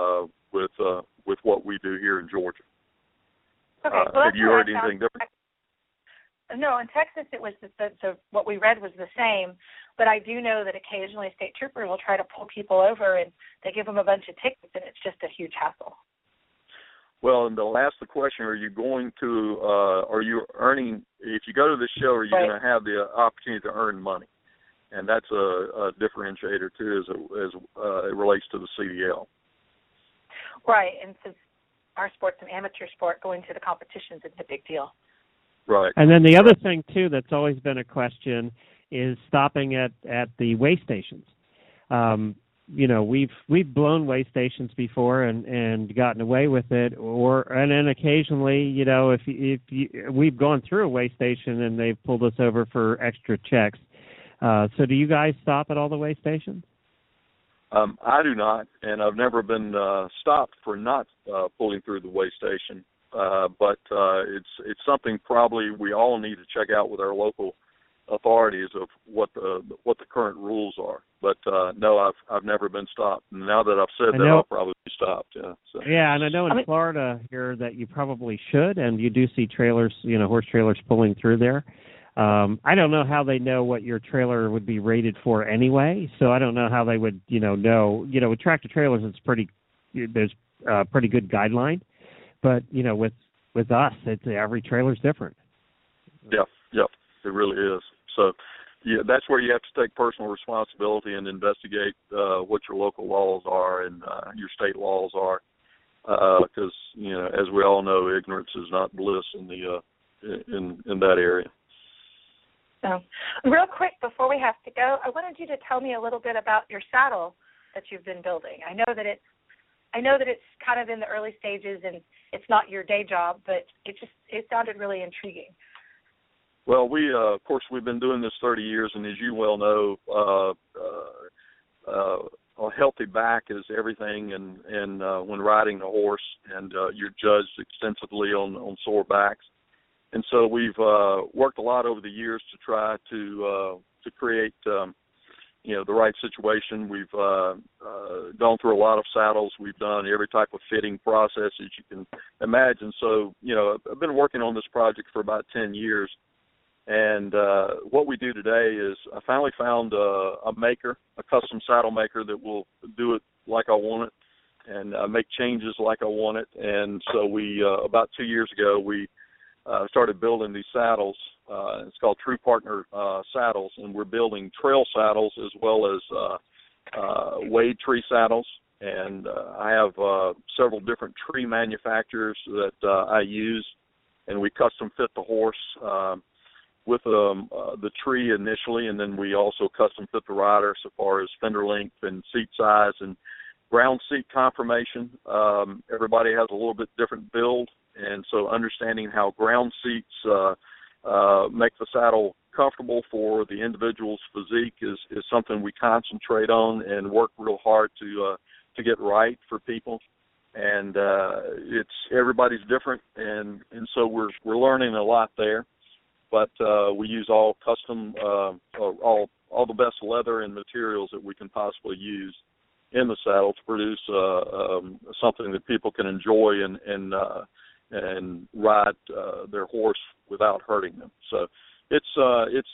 with what we do here in Georgia. Okay, well, have you heard anything different? No, in Texas it was what we read was the same, but I do know that occasionally state troopers will try to pull people over and they give them a bunch of tickets, and it's just a huge hassle. Well, and they'll ask the question: are you earning? If you go to this show, are you going to have the opportunity to earn money? And that's a differentiator too, as it relates to the CDL. Right, and since our sport's an amateur sport, going to the competitions is a big deal. Right. And then the other thing, too, that's always been a question is stopping at the weigh stations. We've blown weigh stations before and gotten away with it, and then occasionally, we've gone through a weigh station and they've pulled us over for extra checks. So do you guys stop at all the weigh stations? I do not, and I've never been stopped for not pulling through the weigh station. But it's something probably we all need to check out with our local authorities of what the current rules are. But no, I've never been stopped. And now that I've said that, I'll probably be stopped. Yeah. So. Yeah, and I know in Florida here that you probably should, and you do see trailers, horse trailers pulling through there. I don't know how they know what your trailer would be rated for anyway. So I don't know how they would, know. With tractor trailers, it's pretty. There's a pretty good guideline. But with us, every trailer's different. Yep, it really is. So, yeah, that's where you have to take personal responsibility and investigate what your local laws are and your state laws are, because as we all know, ignorance is not bliss in the in that area. So, real quick before we have to go, I wanted you to tell me a little bit about your saddle that you've been building. I know that it's kind of in the early stages and it's not your day job, but it sounded really intriguing. Well, of course, we've been doing this 30 years, and as you well know, a healthy back is everything, and when riding a horse, and you're judged extensively on sore backs. And so we've worked a lot over the years to try to create, the right situation. We've gone through a lot of saddles. We've done every type of fitting process that you can imagine. So, I've been working on this project for about 10 years. And what we do today is I finally found a maker, a custom saddle maker that will do it like I want it and make changes like I want it. And so we, about 2 years ago, we started building these saddles. It's called True Partner saddles, and we're building trail saddles as well as wade tree saddles. And I have several different tree manufacturers that I use, and we custom fit the horse with the tree initially, and then we also custom fit the rider so far as fender length and seat size and ground seat conformation. Everybody has a little bit different build, and so understanding how ground seats make the saddle comfortable for the individual's physique is something we concentrate on and work real hard to get right for people. And it's everybody's different, and so we're learning a lot there. But we use all custom, all the best leather and materials that we can possibly use in the saddle to produce something that people can enjoy and ride their horse without hurting them. So it's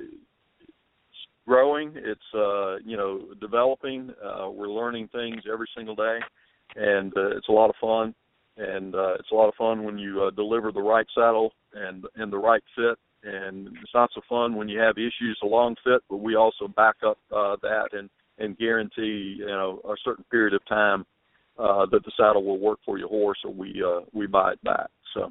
growing, it's developing. We're learning things every single day, and it's a lot of fun. And it's a lot of fun when you deliver the right saddle and the right fit. And it's not so fun when you have issues along fit, but we also back up that and guarantee a certain period of time that the saddle will work for your horse, or we buy it back. So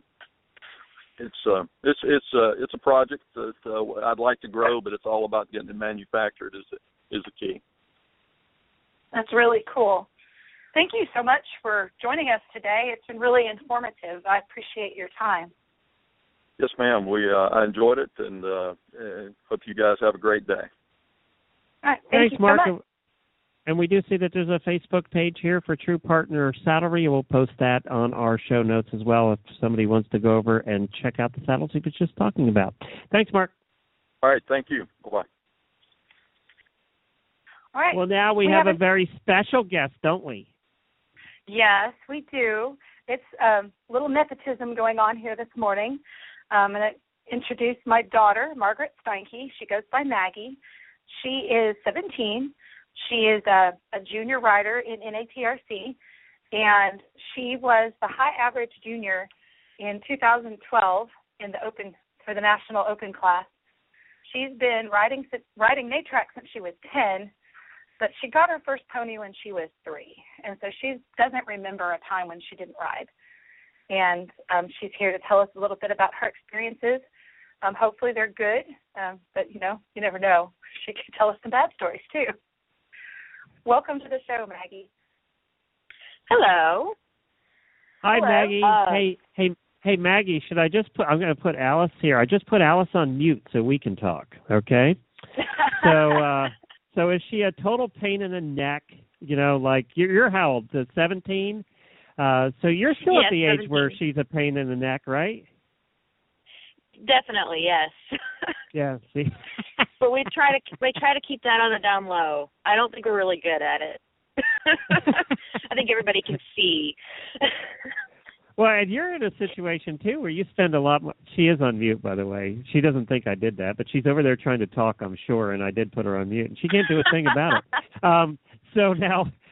it's a project that I'd like to grow, but it's all about getting it manufactured is the key. That's really cool. Thank you so much for joining us today. It's been really informative. I appreciate your time. Yes, ma'am. I enjoyed it, and hope you guys have a great day. All right. Thanks, Mark. So much. And we do see that there's a Facebook page here for True Partner Saddlery, and we'll post that on our show notes as well if somebody wants to go over and check out the saddles he was just talking about. Thanks, Mark. All right. Thank you. Bye-bye. All right. Well, now we have a very special guest, don't we? Yes, we do. It's a little nepotism going on here this morning. I'm going to introduce my daughter, Margaret Steinke. She goes by Maggie. She is 17. She is a junior rider in NATRC, and she was the high average junior in 2012 in the open for the National Open class. She's been riding NATRAC since she was 10, but she got her first pony when she was 3, and so she doesn't remember a time when she didn't ride. And she's here to tell us a little bit about her experiences. Hopefully they're good, but, you never know. She could tell us some bad stories, too. Welcome to the show, Maggie. Hello. Hi, Hello. Maggie. Hey, Maggie, I'm going to put Alice here. I just put Alice on mute so we can talk, okay? So is she a total pain in the neck? Like you're how old? 17? So you're still at the age 17. where she's a pain in the neck, right? Definitely, yes. Yeah, see. But we try to keep that on the down low. I don't think we're really good at it. I think everybody can see. Well, and you're in a situation, too, where you spend a lot more. She is on mute, by the way. She doesn't think I did that, but she's over there trying to talk, I'm sure, and I did put her on mute. And she can't do a thing about it. So now,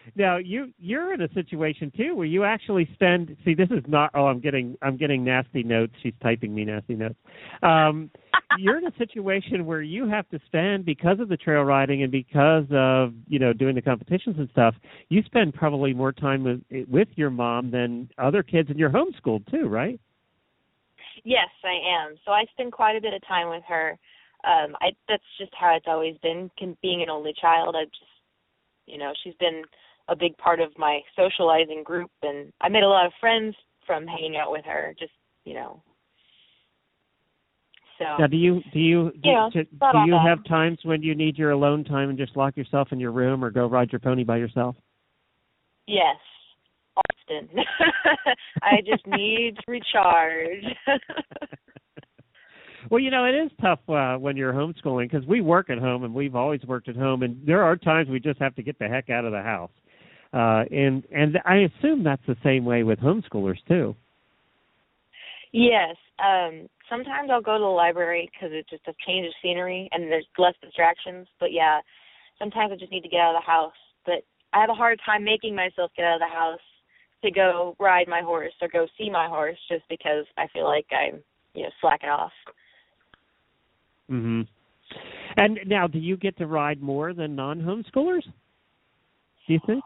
Now you're in a situation too where you actually spend. See, this is not. Oh, I'm getting nasty notes. She's typing me nasty notes. You're in a situation where you have to spend, because of the trail riding and because of doing the competitions and stuff. You spend probably more time with your mom than other kids, and you're homeschooled too, right? Yes, I am. So I spend quite a bit of time with her. That's just how it's always been. Being an only child, I just, she's been a big part of my socializing group, and I made a lot of friends from hanging out with her. Just, So. Now, do you have times when you need your alone time and just lock yourself in your room or go ride your pony by yourself? Yes, often. I just need to recharge. Well, it is tough when you're homeschooling, because we work at home, and we've always worked at home, and there are times we just have to get the heck out of the house. And I assume that's the same way with homeschoolers too. Yes. Sometimes I'll go to the library because it's just a change of scenery and there's less distractions. But, yeah, sometimes I just need to get out of the house. But I have a hard time making myself get out of the house to go ride my horse or go see my horse, just because I feel like I'm, slacking off. Mhm. And now, do you get to ride more than non-homeschoolers, do you think?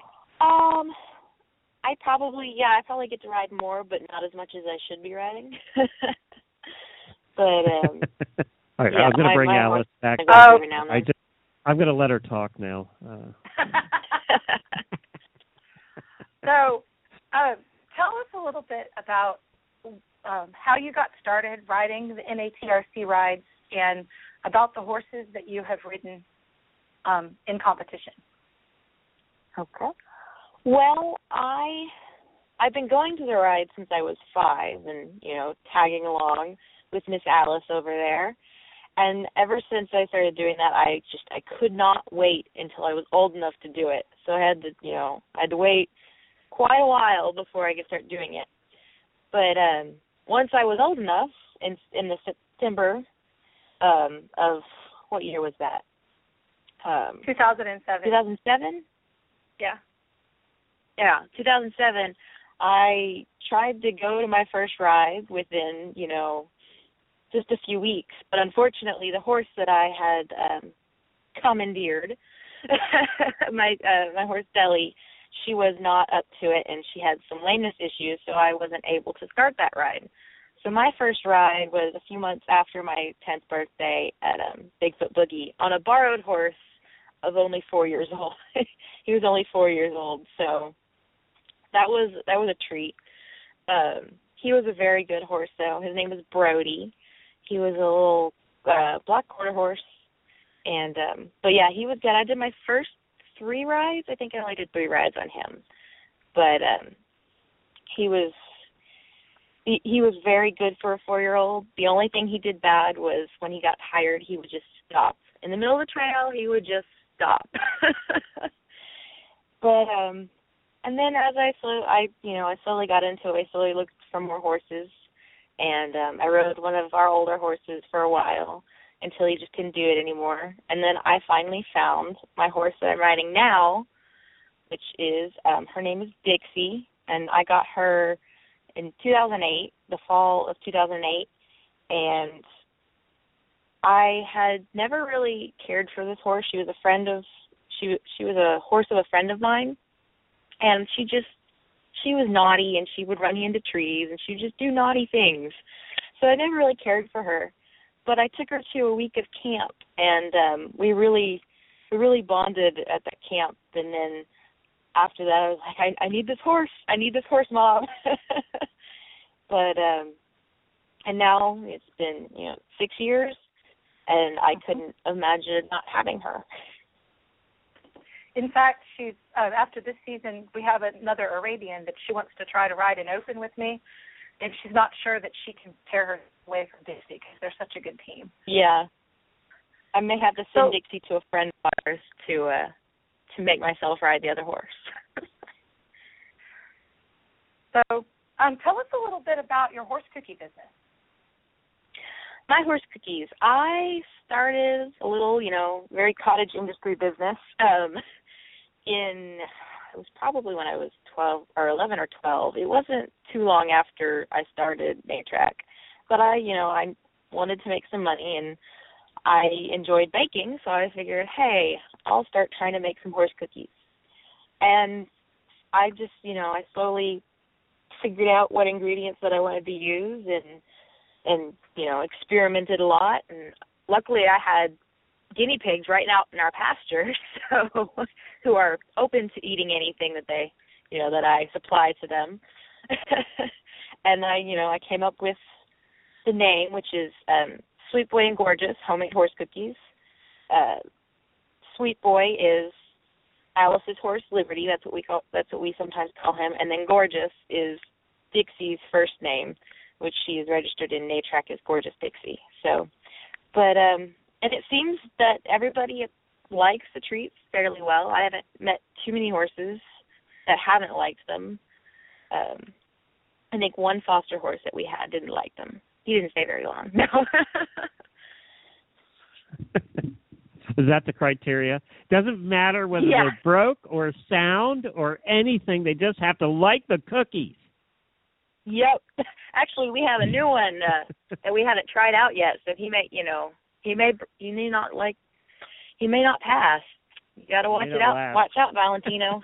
I probably get to ride more, but not as much as I should be riding. But all right, yeah, I'm going to bring Alice back. I'm going to let her talk now. So, tell us a little bit about how you got started riding the NATRC rides and about the horses that you have ridden in competition. Okay. Well, I've been going to the rides since I was 5 and, tagging along with Miss Alice over there. And ever since I started doing that, I could not wait until I was old enough to do it. So I had to wait quite a while before I could start doing it. But once I was old enough, in the September of, what year was that? 2007. 2007? Yeah. Yeah, 2007, I tried to go to my first ride within, just a few weeks. But unfortunately, the horse that I had commandeered, my horse Deli, she was not up to it, and she had some lameness issues, so I wasn't able to start that ride. So my first ride was a few months after my 10th birthday at Bigfoot Boogie on a borrowed horse of only 4 years old. He was only 4 years old, so that was a treat. He was a very good horse, though. His name was Brody. He was a little black quarter horse, and but yeah, he was good. I did my first 3 rides. I think I only did 3 rides on him, but he was very good for a 4-year-old. The only thing he did bad was when he got tired, he would just stop in the middle of the trail. He would just stop. But and then as I slowly got into it, I slowly looked for more horses, and I rode one of our older horses for a while until he just couldn't do it anymore. And then I finally found my horse that I'm riding now, which is her name is Dixie, and I got her in 2008, the fall of 2008, and I had never really cared for this horse. She was a horse of a friend of mine, and she was naughty, and she would run me into trees, and she would just do naughty things. So I never really cared for her. But I took her to a week of camp, and we really bonded at that camp. And then after that, I was like, I need this horse. I need this horse, Mom. But and now it's been 6 years, and I couldn't imagine not having her. In fact, she's after this season, we have another Arabian that she wants to try to ride an open with me, and she's not sure that she can tear her away from Dixie because they're such a good team. Yeah, I may have to send Dixie to a friend of ours to make myself ride the other horse. So, tell us a little bit about your horse cookie business. My horse cookies. I started a little, very cottage industry business in it was probably when I was 12 or 11 or 12. It wasn't too long after I started NATRAC, but I wanted to make some money, and I enjoyed baking, so I figured, hey, I'll start trying to make some horse cookies. And I just, I slowly figured out what ingredients that I wanted to use, and experimented a lot. And luckily I had guinea pigs right out in our pasture, so who are open to eating anything that they, that I supply to them. And I came up with the name, which is Sweet Boy and Gorgeous Homemade Horse Cookies. Sweet Boy is Alice's horse, Liberty. That's what we sometimes call him. And then Gorgeous is Dixie's first name, which she is registered in NATRAC as Gorgeous Dixie. So, but and it seems that everybody likes the treats fairly well. I haven't met too many horses that haven't liked them. I think one foster horse that we had didn't like them. He didn't stay very long. No. Is that the criteria? Doesn't matter whether they're broke or sound or anything. They just have to like the cookies. Yep. Actually, we have a new one that we haven't tried out yet. So he may not pass. You got to watch it out. Watch out, Valentino.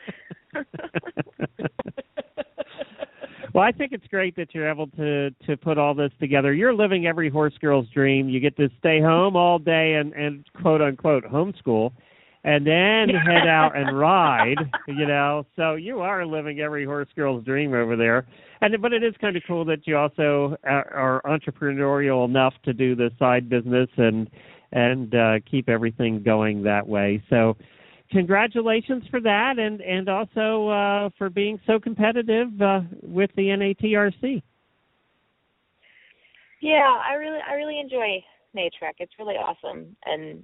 Well, I think it's great that you're able to put all this together. You're living every horse girl's dream. You get to stay home all day and quote-unquote homeschool, and then head out and ride, So you are living every horse girl's dream over there. But it is kind of cool that you also are entrepreneurial enough to do the side business and keep everything going that way. So congratulations for that, and also for being so competitive with the NATRC. Yeah, I really enjoy NATRAC. It's really awesome, and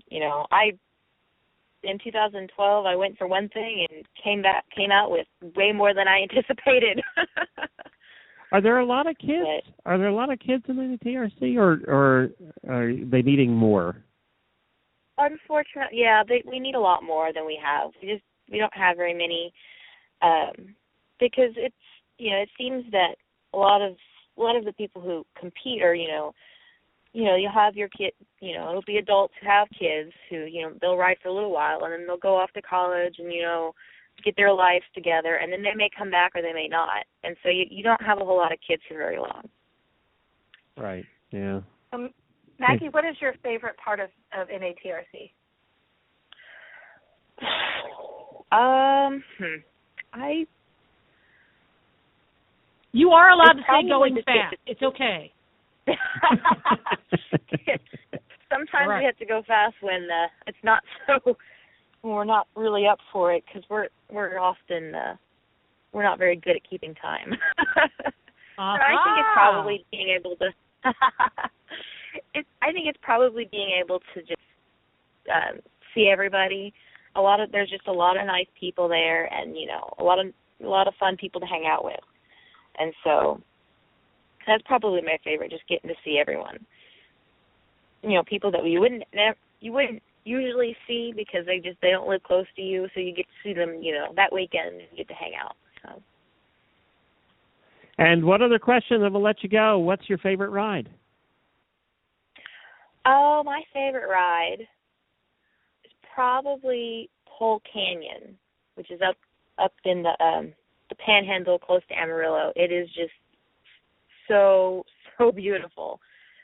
in 2012 I went for one thing and came out with way more than I anticipated. Are there a lot of kids? Are there a lot of kids in the NATRC, or are they needing more? Unfortunately, we need a lot more than we have. We don't have very many, because it seems that a lot of the people who compete are you'll have your kid, it'll be adults who have kids who they'll ride for a little while and then they'll go off to college and get their lives together, and then they may come back or they may not, and so you don't have a whole lot of kids for very long. Right. Yeah. Maggie, what is your favorite part of NATRC? You are allowed to say going fast. It's okay. Sometimes we have to go fast when it's not so. When we're not really up for it, because we're often we're not very good at keeping time. But I think it's probably being able to. I think it's probably being able to just see everybody. There's just a lot of nice people there, and a lot of fun people to hang out with, and so that's probably my favorite. Just getting to see everyone. People that you wouldn't usually see because they don't live close to you, so you get to see them. That weekend and you get to hang out. So. And one other question, then we'll let you go. What's your favorite ride? Oh, my favorite ride is probably Pole Canyon, which is up in the Panhandle close to Amarillo. It is just so beautiful.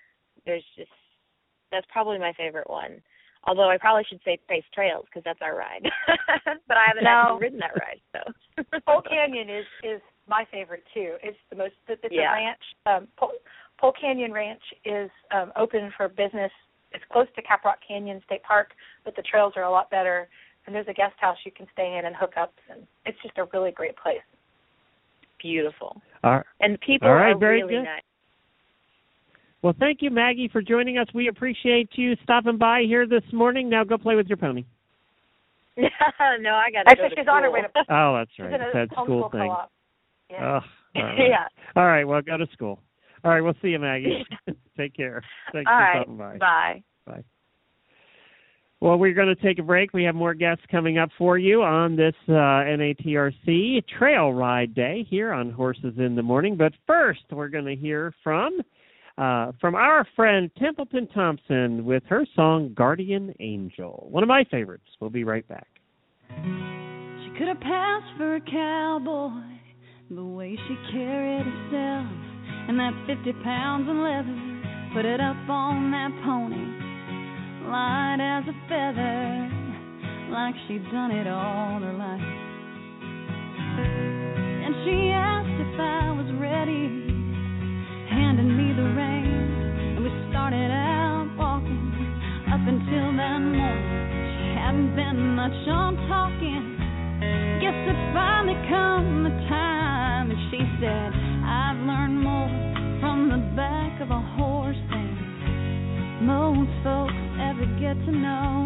That's probably my favorite one. Although I probably should say Face Trails because that's our ride. But I haven't actually ridden that ride. So Pole Canyon is my favorite too. It's the most. It's a ranch. Pole Canyon Ranch is open for business. It's close to Caprock Canyon State Park, but the trails are a lot better. And there's a guest house you can stay in and hookups, and it's just a really great place. Beautiful. And the people are really nice. Well, thank you, Maggie, for joining us. We appreciate you stopping by here this morning. Now go play with your pony. No, I got to go to she's school. on her way to. Oh, that's right. It's that school thing. Co-op. Yeah. Oh, all right. All right, well, go to school. All right, we'll see you, Maggie. Take care. Thanks for stopping by. Bye. Bye. Well, we're going to take a break. We have more guests coming up for you on this NATRC Trail Ride Day here on Horses in the Morning. But first, we're going to hear from our friend Templeton Thompson with her song Guardian Angel, one of my favorites. We'll be right back. She could have passed for a cowboy, the way she carried herself, and that 50 pounds of leather, put it up on that pony, light as a feather, like she'd done it all her life. And she asked if I was ready, handed me the reins, and we started out walking up until that morning. She hadn't been much on talking. Guess it finally come the time, and she said, I've learned more from the back of a horse than most folks ever get to know.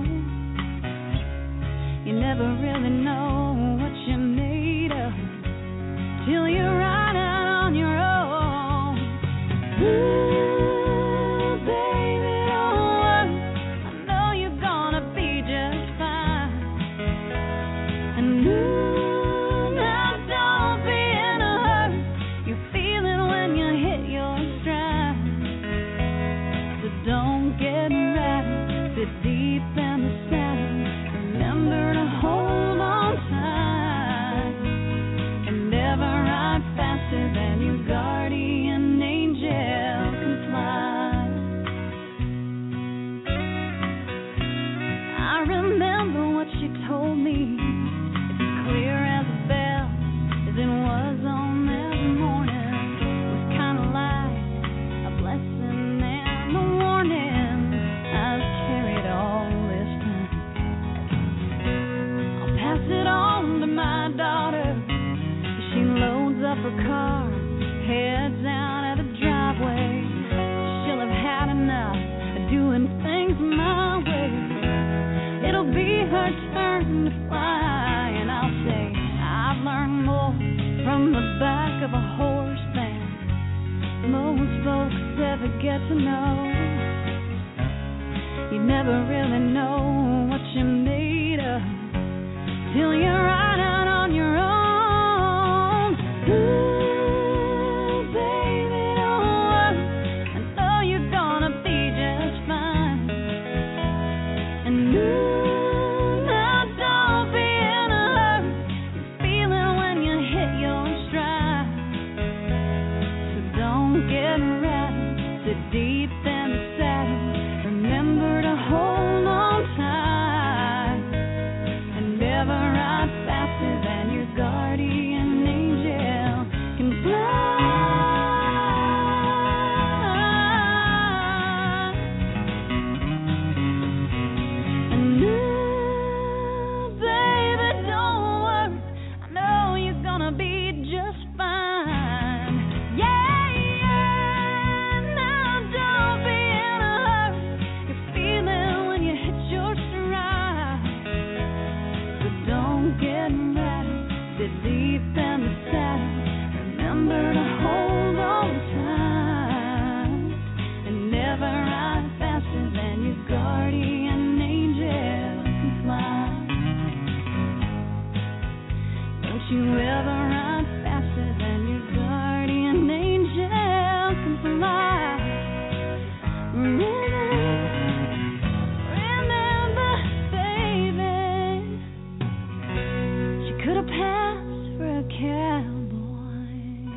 You never really know what you're made of till you ride out on your own. Ooh, baby, don't worry, I know you're gonna be just fine. And ooh, now don't be in a hurry, you feel it when you hit your stride. So don't get rattled, sit deep in the saddle, remember to hold on tight, and never ride faster than your guardian angel can fly. I remember what she told me, it's as clear as a bell as it was on that morning. It was kind of like a blessing and a warning I've carried all this time. I'll pass it on to my daughter as she loads up her car, heads out at the driveway. She'll have had enough of doing things my way. It'll be her turn to fly, and I'll say I've learned more from the back of a horse than most folks ever get to know. You never really know what you're made of till you ride out on your own. Ooh, baby, don't worry, I know you're gonna be just fine. And ooh, now don't be in a hurry, you feel it when you hit your stride. So don't get rattled, sit deep in the saddle, remember to hold on tight, and never ride faster than your guardian angel can fly. And ooh, baby, don't worry, I know you're gonna be just fine. Yeah, yeah, now don't be in a hurry, you feel it when you hit your stride. So don't get rattled, sit deep in the saddle, remember to hold on tight, and never ride faster than your guardian angel can fly. Don't you ever ride faster than your guardian angel can fly. Remember, baby, she could have passed for a cowboy.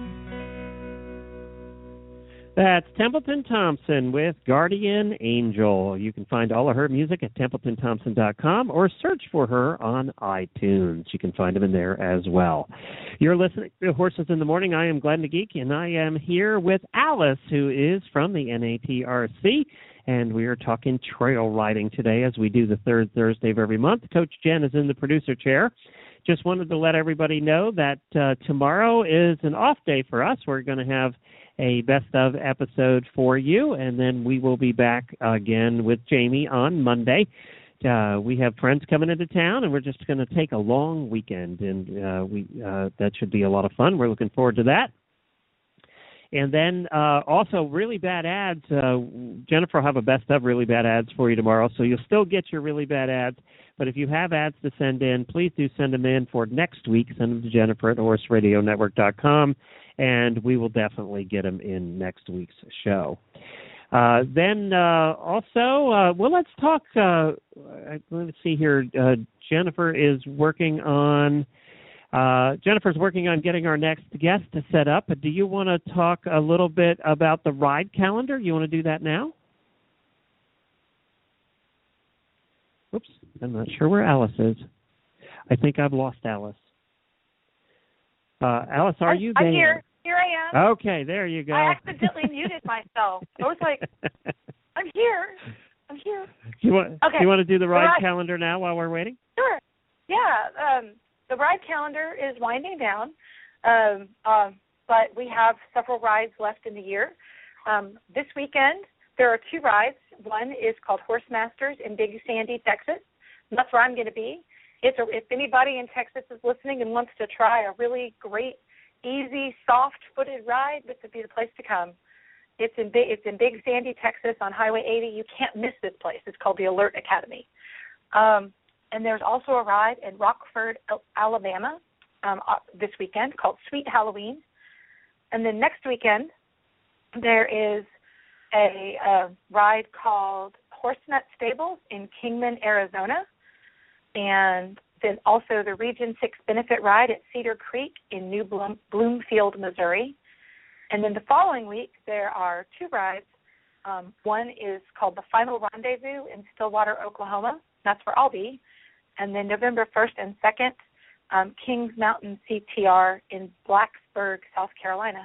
That's Templeton Thompson with Guardian Angel. You can find all of her music at TempletonThompson.com or search for her on iTunes. You can find them in there as well. You're listening to Horses in the Morning. I am Glenn the Geek, and I am here with Alice, who is from the NATRC, and we are talking trail riding today as we do the third Thursday of every month. Coach Jen is in the producer chair. Just wanted to let everybody know that tomorrow is an off day for us. We're going to have a best of episode for you, and then we will be back again with Jamie on Monday. We have friends coming into town, and we're just going to take a long weekend, and that should be a lot of fun. We're looking forward to that. And then also really bad ads. Jennifer will have a best of really bad ads for you tomorrow, so you'll still get your really bad ads. But if you have ads to send in, please do send them in for next week. Send them to Jennifer at horseradionetwork.com, and we will definitely get them in next week's show. Then also, well, let's talk. Let's see here. Jennifer's working on getting our next guest to set up. Do you want to talk a little bit about the ride calendar? You want to do that now? Oops, I'm not sure where Alice is. I think I've lost Alice. Alice, are you there? I'm here. Here I am. Okay, there you go. I accidentally muted myself. I was like, I'm here. Do you want to do the ride calendar now while we're waiting? Sure. Yeah. The ride calendar is winding down, but we have several rides left in the year. This weekend, there are 2 rides. One is called Horse Masters in Big Sandy, Texas. And that's where I'm going to be. If anybody in Texas is listening and wants to try a really great, easy, soft-footed ride, this would be the place to come. It's in Big Sandy, Texas, on Highway 80. You can't miss this place. It's called the Alert Academy. And there's also a ride in Rockford, Alabama, this weekend called Sweet Halloween. And then next weekend, there is a ride called Horsenut Stables in Kingman, Arizona. And then also the Region 6 benefit ride at Cedar Creek in New Bloomfield, Missouri. And then the following week, there are 2 rides. One is called the Final Rendezvous in Stillwater, Oklahoma. That's where I'll be. And then November 1st and 2nd, Kings Mountain CTR in Blacksburg, South Carolina.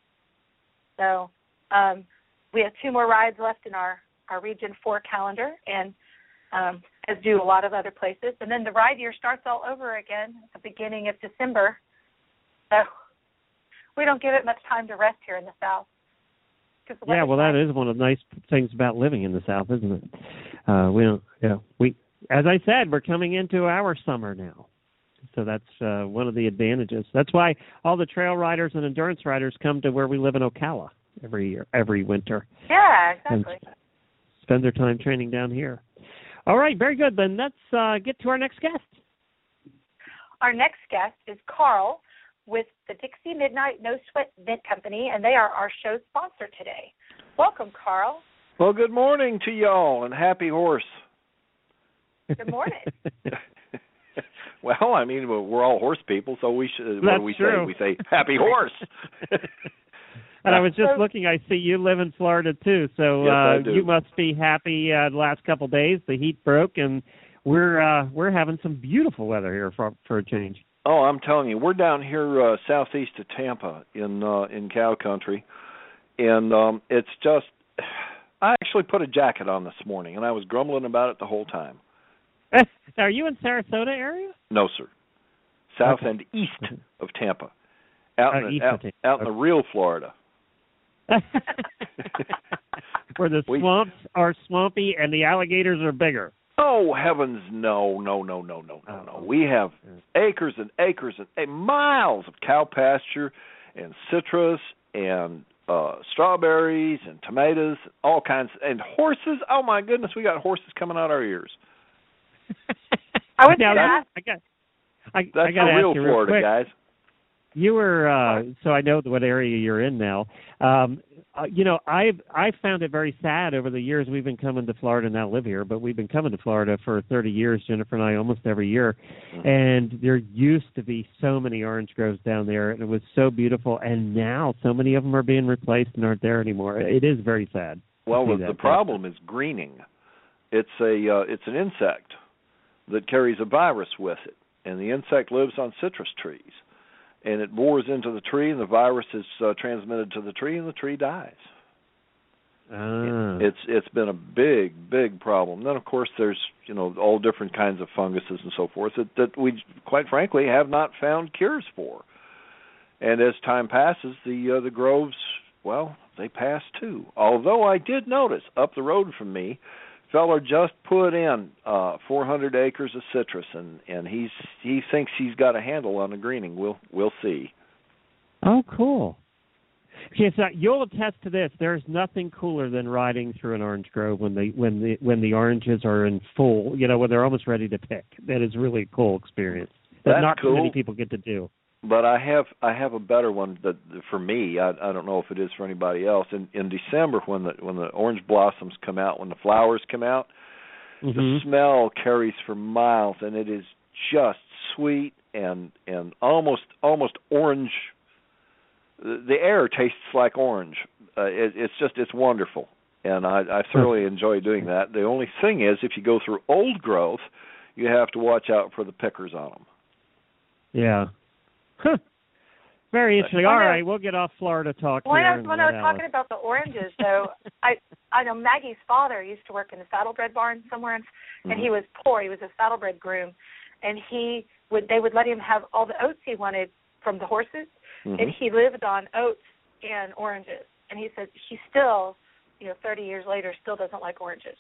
So we have 2 more rides left in our Region 4 calendar, and as do a lot of other places. And then the ride year starts all over again at the beginning of December. So we don't give it much time to rest here in the South. Yeah, well, that is one of the nice things about living in the South, isn't it? We as I said, we're coming into our summer now. So that's one of the advantages. That's why all the trail riders and endurance riders come to where we live in Ocala every winter. Yeah, exactly. And spend their time training down here. All right, very good. Then let's get to our next guest. Our next guest is Carl with the Dixie Midnight No Sweat Vent Company, and they are our show sponsor today. Welcome, Carl. Well, good morning to y'all, and happy horse. Good morning. Well, I mean, we're all horse people, so we should. What do we true. say? We say happy horse. And I was just looking. I see you live in Florida too, so yes, I do. You must be happy. The last couple of days, the heat broke, and we're having some beautiful weather here for a change. Oh, I'm telling you, we're down here southeast of Tampa in cow country, and it's just. I actually put a jacket on this morning, and I was grumbling about it the whole time. Are you in Sarasota area? No, sir. South and east of Tampa. Out in the real Florida. Where the swamps are swampy and the alligators are bigger. Oh, heavens, no. We have acres and acres and miles of cow pasture and citrus and strawberries and tomatoes, all kinds, and horses. Oh, my goodness, we got horses coming out our ears. I would now that. That's the real Florida, guys. You were so I know what area you're in now. I've found it very sad over the years we've been coming to Florida and now live here, but we've been coming to Florida for 30 years, Jennifer and I, almost every year. And there used to be so many orange groves down there, and it was so beautiful. And now so many of them are being replaced and aren't there anymore. It is very sad. Well, the problem is greening. It's an insect that carries a virus with it, and the insect lives on citrus trees. And it bores into the tree, and the virus is transmitted to the tree, and the tree dies. It's been a big problem. Then, of course, there's all different kinds of funguses and so forth that we, quite frankly, have not found cures for. And as time passes, the groves, well, they pass too. Although I did notice up the road from me, feller just put in 400 acres of citrus, and he thinks he's got a handle on the greening. We'll see. Oh, cool. Okay, so you'll attest to this. There's nothing cooler than riding through an orange grove when the oranges are in full, when they're almost ready to pick. That is really a cool experience. That not cool. too many people get to do. But I have a better one that for me. I don't know if it is for anybody else. In December, when the orange blossoms come out, when the flowers come out, the smell carries for miles, and it is just sweet and almost orange. The air tastes like orange. It's wonderful, and I thoroughly enjoy doing that. The only thing is, if you go through old growth, you have to watch out for the pickers on them. Yeah. Very interesting. All right, we'll get off Florida talk when here. I was talking about the oranges, though, I know Maggie's father used to work in a saddlebred barn somewhere, and he was poor. He was a saddlebred groom, and they would let him have all the oats he wanted from the horses, and he lived on oats and oranges. And he said he still, 30 years later, still doesn't like oranges.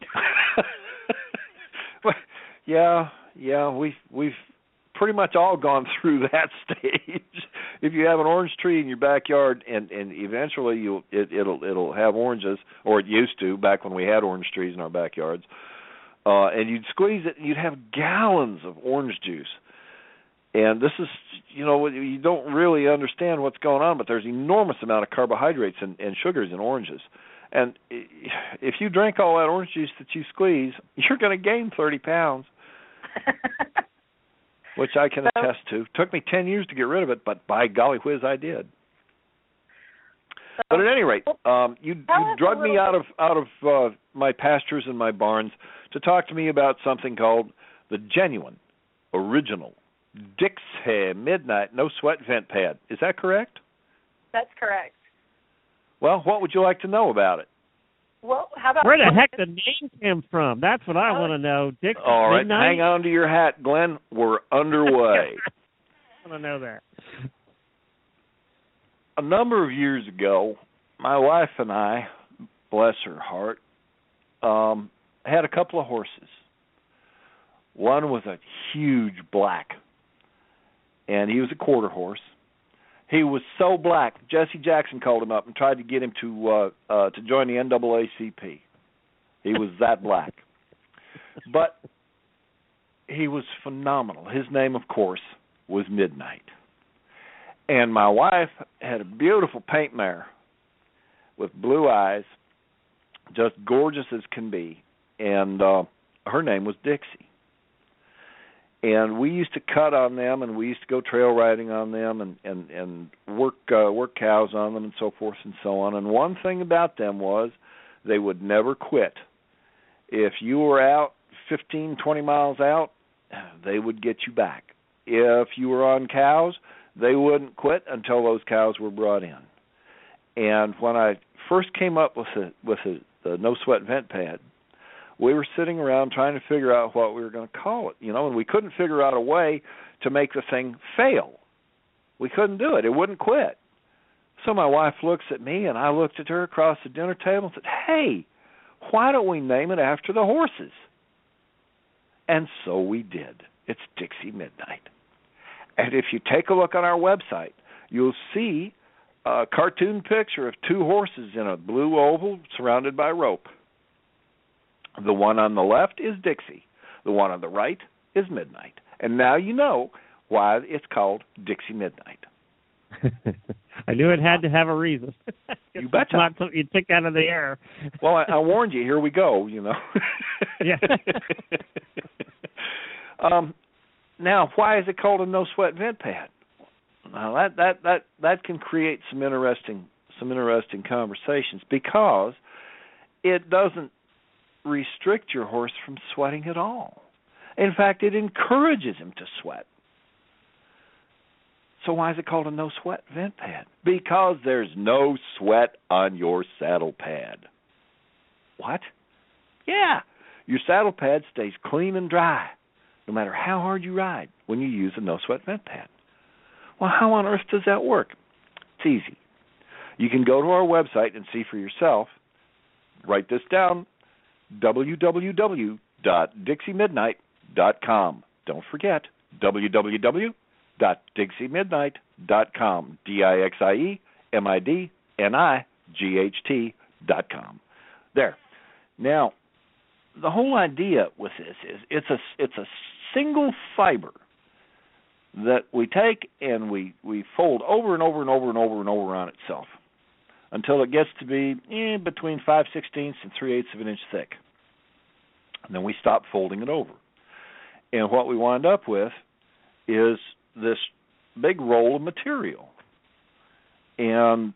Yeah, we've pretty much all gone through that stage. If you have an orange tree in your backyard, and eventually it'll have oranges, or it used to back when we had orange trees in our backyards, and you'd squeeze it, and you'd have gallons of orange juice. And this is, you don't really understand what's going on, but there's enormous amount of carbohydrates and sugars in oranges. And if you drink all that orange juice that you squeeze, you're going to gain 30 pounds. Which I can attest to. Took me 10 years to get rid of it, but by golly whiz, I did. But at any rate, you drug me out of my pastures and my barns to talk to me about something called the genuine, original Dixie Midnight No Sweat Vent Pad. Is that correct? That's correct. Well, what would you like to know about it? Well, how about where the heck the name came from? That's what I want to know. Dixie All right, Midnight? hang on to your hat, Glenn. We're underway. I want to know that. A number of years ago, my wife and I, bless her heart, had a couple of horses. One was a huge black, and he was a quarter horse. He was so black, Jesse Jackson called him up and tried to get him to join the NAACP. He was that black. But he was phenomenal. His name, of course, was Midnight. And my wife had a beautiful paint mare with blue eyes, just gorgeous as can be. And her name was Dixie. And we used to cut on them, and we used to go trail riding on them, and work cows on them, and so forth and so on. And one thing about them was they would never quit. If you were out 15, 20 miles out, they would get you back. If you were on cows, they wouldn't quit until those cows were brought in. And when I first came up with the No Sweat Vent Pad, we were sitting around trying to figure out what we were going to call it, and we couldn't figure out a way to make the thing fail. We couldn't do it. It wouldn't quit. So my wife looks at me, and I looked at her across the dinner table and said, hey, why don't we name it after the horses? And so we did. It's Dixie Midnight. And if you take a look on our website, you'll see a cartoon picture of two horses in a blue oval surrounded by rope. The one on the left is Dixie. The one on the right is Midnight. And now you know why it's called Dixie Midnight. I knew it had to have a reason. You betcha. It's not something you pick out of the air. Well, I warned you. Here we go, Yeah. Now, why is it called a No Sweat Vent Pad? Now, that can create some interesting conversations, because it doesn't restrict your horse from sweating at all. In fact, it encourages him to sweat. So why is it called a No Sweat Vent Pad? Because there's no sweat on your saddle pad. What? Yeah. Your saddle pad stays clean and dry, no matter how hard you ride, when you use a No Sweat Vent Pad. Well, how on earth does that work? It's easy. You can go to our website and see for yourself. Write this down, www.dixiemidnight.com. Don't forget, www.dixiemidnight.com, NIGHT.com. There. Now, the whole idea with this is it's a single fiber that we take and we fold over and over and over and over and over on itself until it gets to be between 5/16 and 3/8 of an inch thick. And then we stop folding it over. And what we wind up with is this big roll of material. And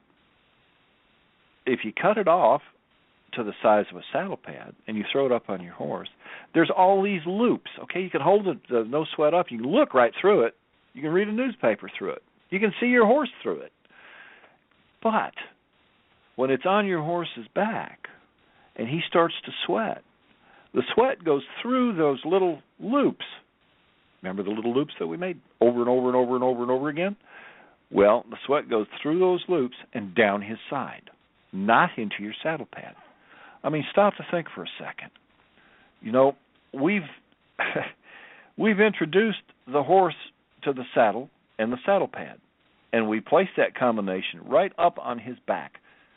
if you cut it off to the size of a saddle pad and you throw it up on your horse, there's all these loops. Okay, you can hold the no sweat up. You can look right through it. You can read a newspaper through it. You can see your horse through it. But when it's on your horse's back and he starts to sweat, the sweat goes through those little loops. Remember the little loops that we made over and over and over and over and over again? Well, the sweat goes through those loops and down his side, not into your saddle pad. I mean, stop to think for a second. You know, we've introduced the horse to the saddle and the saddle pad, and we place that combination right up on his back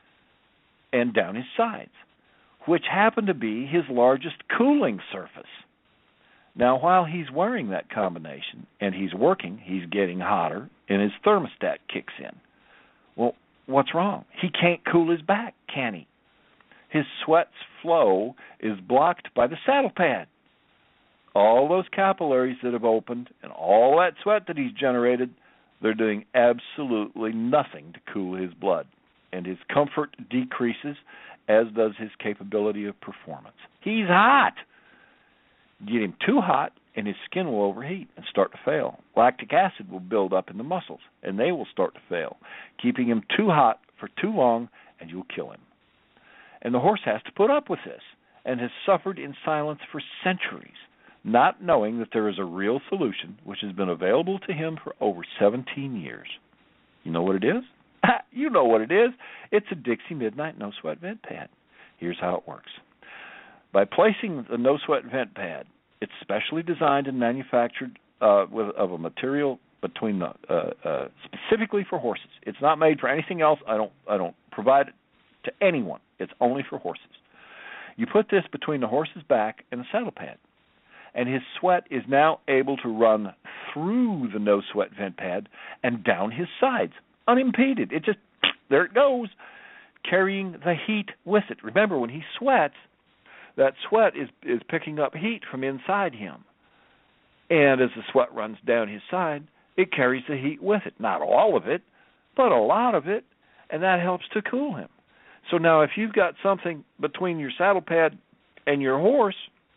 and down his sides, which happen to be his largest cooling surface. Now, while he's wearing that combination and he's working, he's getting hotter, and his thermostat kicks in. Well, what's wrong? He can't cool his back, can he? His sweat's flow is blocked by the saddle pad. All those capillaries that have opened and all that sweat that he's generated, they're doing absolutely nothing to cool his blood. And his comfort decreases, as does his capability of performance. He's hot. Get him too hot, and his skin will overheat and start to fail. Lactic acid will build up in the muscles, and they will start to fail. Keeping him too hot for too long, and you'll kill him. And the horse has to put up with this, and has suffered in silence for centuries, not knowing that there is a real solution which has been available to him for over 17 years. You know what it is? You know what it is. It's a Dixie Midnight No Sweat Vent Pad. Here's how it works. By placing the No Sweat Vent Pad, it's specially designed and manufactured of a material between specifically for horses. It's not made for anything else. I don't provide it to anyone. It's only for horses. You put this between the horse's back and the saddle pad, and his sweat is now able to run through the No Sweat Vent Pad and down his sides, unimpeded. It just, there it goes, carrying the heat with it. Remember, when he sweats, that sweat is picking up heat from inside him. And as the sweat runs down his side, it carries the heat with it. Not all of it, but a lot of it, and that helps to cool him. So now if you've got something between your saddle pad and your horse,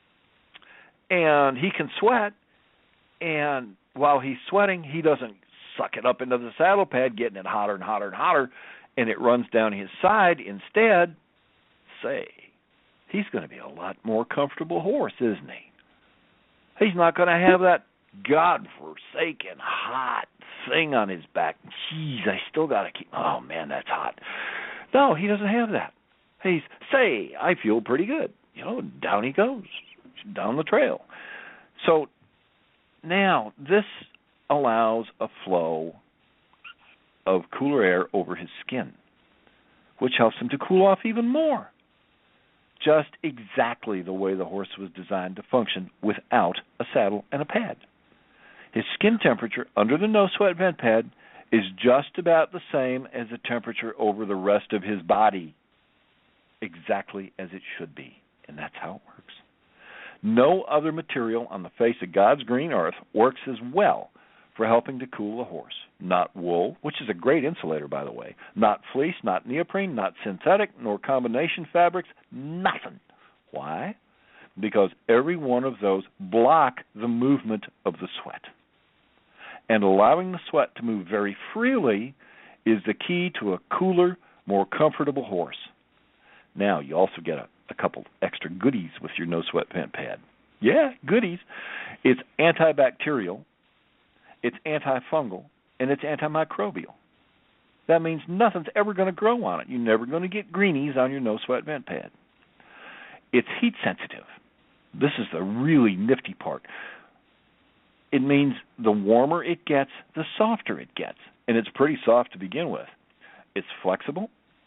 and he can sweat, and while he's sweating, he doesn't suck it up into the saddle pad, getting it hotter and hotter and hotter, and it runs down his side instead, say, he's going to be a lot more comfortable horse, isn't he? He's not going to have that godforsaken hot thing on his back. Jeez, I still got to keep, oh man, that's hot. No, he doesn't have that. He's, say, I feel pretty good. You know, down he goes, down the trail. So now this allows a flow of cooler air over his skin, which helps him to cool off even more. Just exactly the way the horse was designed to function without a saddle and a pad. His skin temperature under the No Sweat Vent Pad is just about the same as the temperature over the rest of his body, exactly as it should be, and that's how it works. No other material on the face of God's green earth works as well for helping to cool a horse. Not wool, which is a great insulator, by the way, not fleece, not neoprene, not synthetic, nor combination fabrics, nothing. Why? Because every one of those block the movement of the sweat. And allowing the sweat to move very freely is the key to a cooler, more comfortable horse. Now, you also get a couple extra goodies with your No Sweat Vent Pad. Yeah, goodies. It's antibacterial, it's antifungal, and it's antimicrobial. That means nothing's ever going to grow on it. You're never going to get greenies on your No Sweat Vent Pad. It's heat sensitive. This is the really nifty part. It means the warmer it gets, the softer it gets. And it's pretty soft to begin with. It's flexible,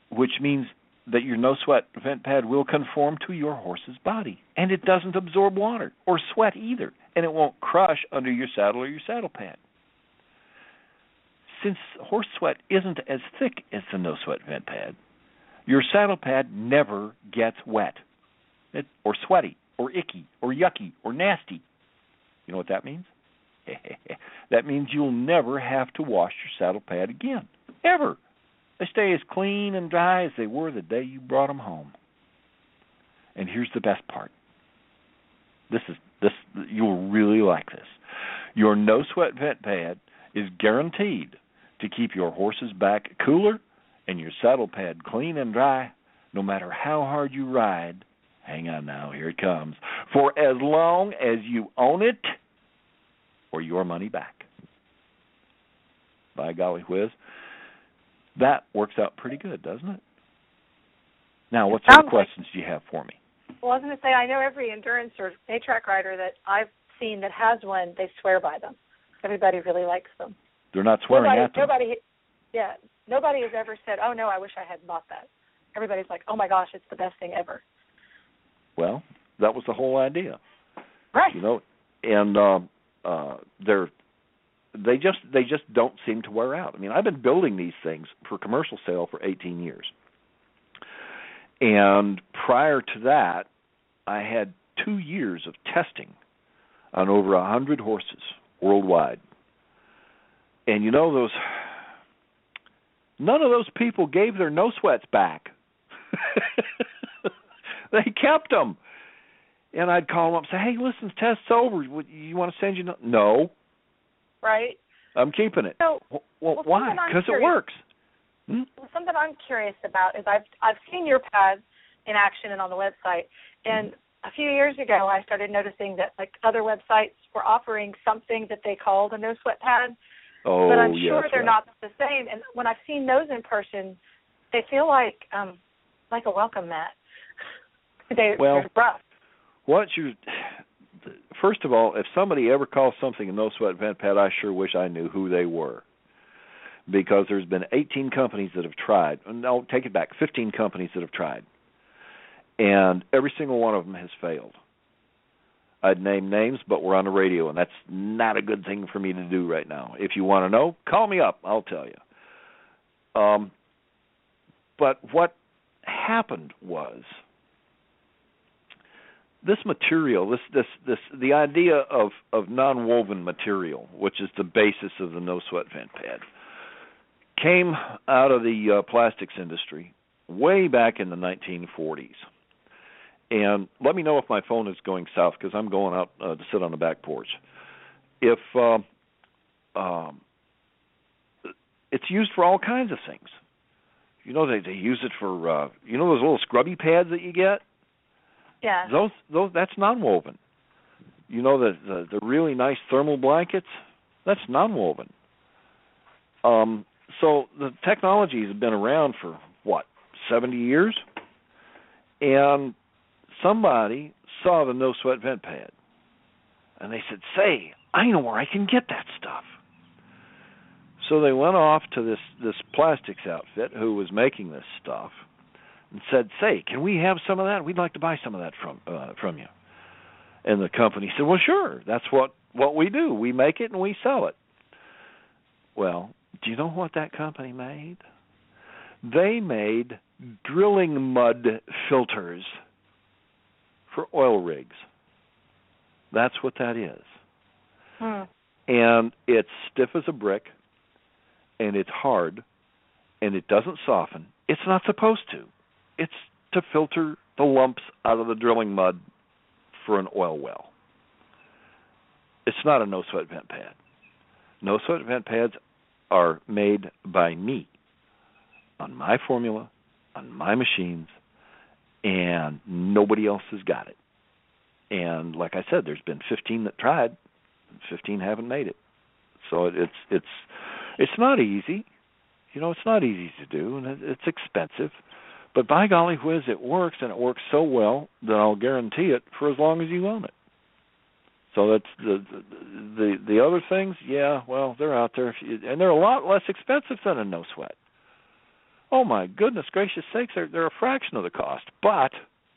which means that your no sweat vent pad will conform to your horse's body, and it doesn't absorb water or sweat either, and it won't crush under your saddle or your saddle pad. Since horse sweat isn't as thick as the no sweat vent pad, your saddle pad never gets wet, or sweaty, or icky, or yucky, or nasty. You know what that means? That means you'll never have to wash your saddle pad again, ever. They stay as clean and dry as they were the day you brought them home. And here's the best part. This you'll really like this. Your no sweat vent pad is guaranteed to keep your horse's back cooler and your saddle pad clean and dry, no matter how hard you ride. Hang on now, here it comes. For as long as you own it, or your money back. By golly whiz, that works out pretty good, doesn't it? Now, what sort of questions do you have for me? Well, I was going to say, I know every endurance or A-track rider that I've seen that has one, they swear by them. Everybody really likes them. They're not swearing at them. Nobody has ever said, oh, no, I wish I had bought that. Everybody's like, oh, my gosh, it's the best thing ever. Well, that was the whole idea. Right. You know, and they just don't seem to wear out. I mean, I've been building these things for commercial sale for 18 years. And prior to that, I had 2 years of testing on over 100 horses worldwide. And you know, none of those people gave their no sweats back. They kept them. And I'd call them up and say, hey, listen, test's over. You want to send you? No. Right. I'm keeping it. So, well why? Because it works. Well, something I'm curious about is I've seen your pads in action and on the website. And a few years ago, I started noticing that like other websites were offering something that they called a no sweat pad. Oh, but I'm sure they're right. not the same. And when I've seen those in person, they feel like a welcome mat. They're rough. First of all, if somebody ever calls something a no sweat vent pad, I sure wish I knew who they were, because there's been 18 companies that have tried. No, take it back, 15 companies that have tried, and every single one of them has failed. I'd name names, but we're on the radio, and that's not a good thing for me to do right now. If you want to know, call me up. I'll tell you. But what happened was, this material, the idea of non-woven material, which is the basis of the no sweat vent pad, came out of the plastics industry way back in the 1940s. And let me know if my phone is going south, because I'm going out to sit on the back porch. If it's used for all kinds of things. You know, they use it for those little scrubby pads that you get. Yeah. Those that's non-woven. You know, the really nice thermal blankets, that's non-woven. So the technology has been around for 70 years, and somebody saw the no sweat vent pad, and they said, "Say, I know where I can get that stuff." So they went off to this plastics outfit who was making this stuff, and said, "Say, can we have some of that? We'd like to buy some of that from you." And the company said, "Well, sure. That's what we do. We make it and we sell it." Well, do you know what that company made? They made drilling mud filters for oil rigs. That's what that is. And it's stiff as a brick, and it's hard, and it doesn't soften. It's not supposed to. It's to filter the lumps out of the drilling mud for an oil well. It's not a no sweat vent pad. No sweat vent pads are made by me on my formula, on my machines, and nobody else has got it. And like I said, there's been 15 that tried, 15 haven't made it. So it's not easy. You know, it's not easy to do, and it's expensive. But by golly whiz, it works, and it works so well that I'll guarantee it for as long as you own it. So that's the other things, yeah, well, they're out there, and they're a lot less expensive than a no sweat. Oh my goodness gracious sakes, they're a fraction of the cost. But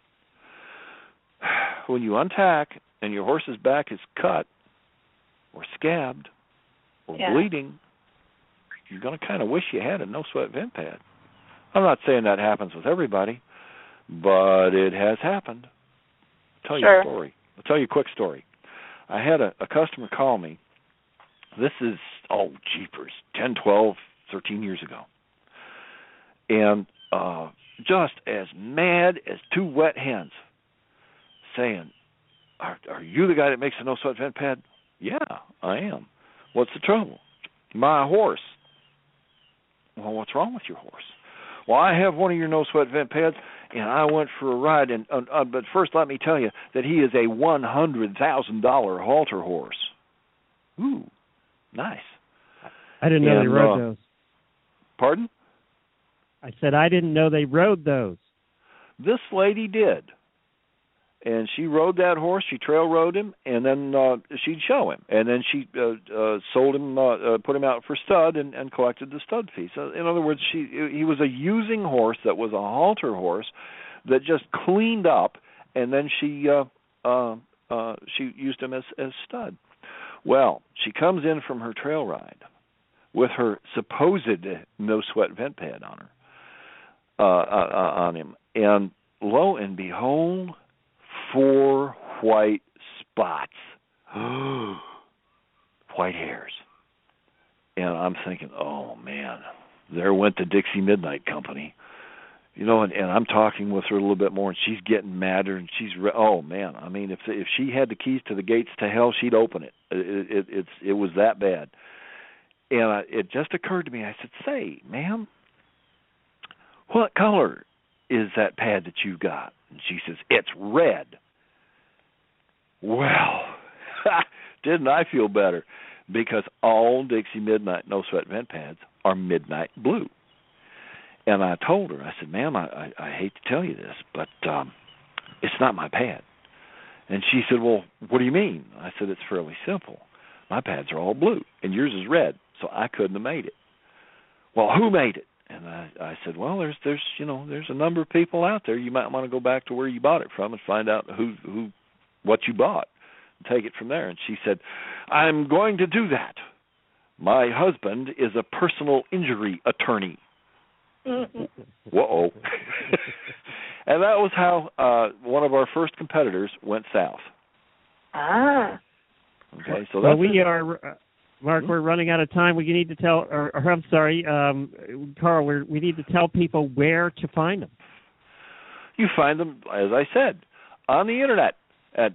when you untack and your horse's back is cut or scabbed or bleeding, you're going to kind of wish you had a no-sweat vent pad. I'm not saying that happens with everybody, but it has happened. I'll tell you a story. I'll tell you a quick story. I had a customer call me. This is, jeepers, 10, 12, 13 years ago. And just as mad as two wet hens, saying, are you the guy that makes the no-sweat vent pad? Yeah, I am. What's the trouble? My horse. Well, what's wrong with your horse? Well, I have one of your no-sweat vent pads, and I went for a ride. And but first, let me tell you that he is a $100,000 halter horse. Ooh, nice. I didn't know they rode those. Pardon? I said I didn't know they rode those. This lady did. And she rode that horse. She trail rode him, and then she'd show him. And then she sold him, put him out for stud, and collected the stud fee. So, in other words, he was a using horse that was a halter horse that just cleaned up, and then she used him as stud. Well, she comes in from her trail ride with her supposed no-sweat vent pad on her, on him, and lo and behold, 4 white spots, white hairs. And I'm thinking, oh, man, there went the Dixie Midnight Company. You know, and I'm talking with her a little bit more, and she's getting madder, and oh, man, I mean, if she had the keys to the gates to hell, she'd open it. It was that bad. And it just occurred to me, I said, say, ma'am, what color is that pad that you got? And she says, it's red. Well, didn't I feel better? Because all Dixie Midnight no-sweat vent pads are midnight blue. And I told her, I said, ma'am, I hate to tell you this, but it's not my pad. And she said, well, what do you mean? I said, it's fairly simple. My pads are all blue, and yours is red, so I couldn't have made it. Well, who made it? And I said, well, there's a number of people out there. You might want to go back to where you bought it from and find out what you bought and take it from there. And she said, I'm going to do that. My husband is a personal injury attorney. Whoa. And that was how one of our first competitors went south. Ah. Okay, so well, we are... Mark, we're running out of time. We need to tell, I'm sorry, Carl, we need to tell people where to find them. You find them, as I said, on the Internet at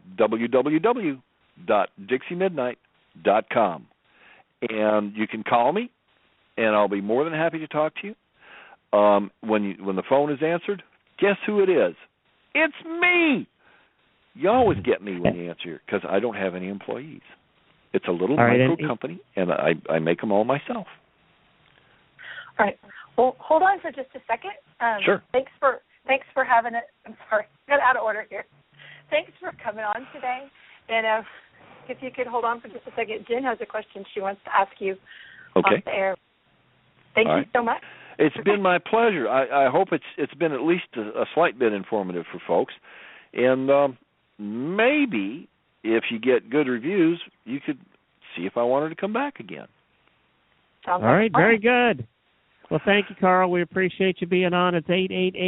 www.dixiemidnight.com. And you can call me, and I'll be more than happy to talk to you. When the phone is answered, guess who it is? It's me! You always get me when you answer, because I don't have any employees. It's a little micro company, and I make them all myself. All right. Well, hold on for just a second. Sure. Thanks for having it. I'm sorry, got out of order here. Thanks for coming on today. And if you could hold on for just a second, Jen has a question she wants to ask you off the air. Thank you so much. It's been my pleasure. I hope it's been at least a slight bit informative for folks, and maybe. If you get good reviews, you could see if I wanted to come back again. All right, very good. Well, thank you, Carl. We appreciate you being on. It's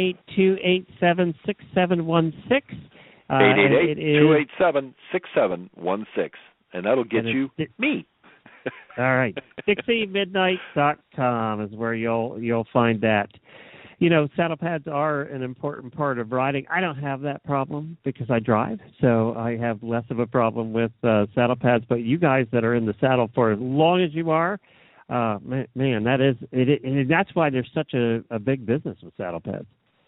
888-287-6716. 888-287-6716, and that'll get you me. All right. DixieMidnight.com is where you'll find that. You know, saddle pads are an important part of riding. I don't have that problem because I drive, so I have less of a problem with saddle pads. But you guys that are in the saddle for as long as you are, man, that is it. And that's why there's such a big business with saddle pads.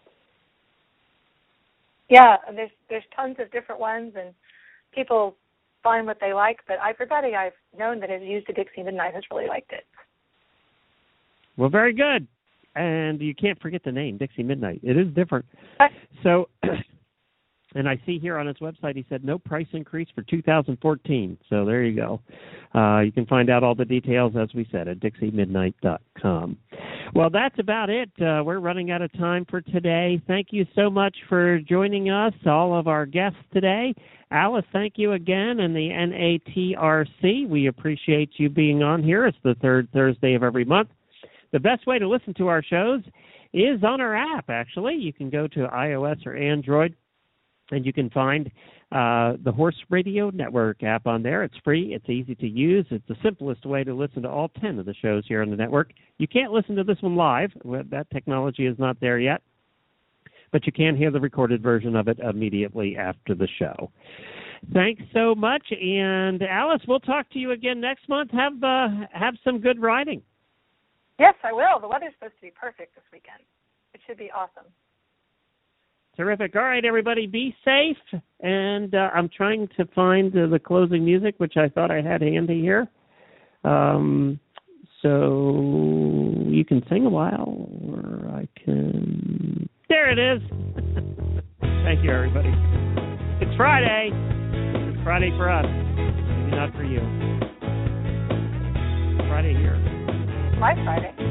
Yeah, there's tons of different ones, and people find what they like. But everybody I've known that has used the Dixie Midnight has really liked it. Well, very good. And you can't forget the name, Dixie Midnight. It is different. So, and I see here on his website, he said no price increase for 2014. So there you go. You can find out all the details, as we said, at DixieMidnight.com. Well, that's about it. We're running out of time for today. Thank you so much for joining us, all of our guests today. Alice, thank you again, and the NATRC. We appreciate you being on here. It's the third Thursday of every month. The best way to listen to our shows is on our app, actually. You can go to iOS or Android, and you can find the Horse Radio Network app on there. It's free. It's easy to use. It's the simplest way to listen to all 10 of the shows here on the network. You can't listen to this one live. That technology is not there yet. But you can hear the recorded version of it immediately after the show. Thanks so much. And, Alice, we'll talk to you again next month. Have some good riding. Yes, I will. The weather's supposed to be perfect this weekend. It should be awesome. Terrific. All right, everybody, be safe. And I'm trying to find the closing music, which I thought I had handy here. So you can sing a while, or I can... There it is. Thank you, everybody. It's Friday. It's Friday for us. Maybe not for you. Friday here. My Friday.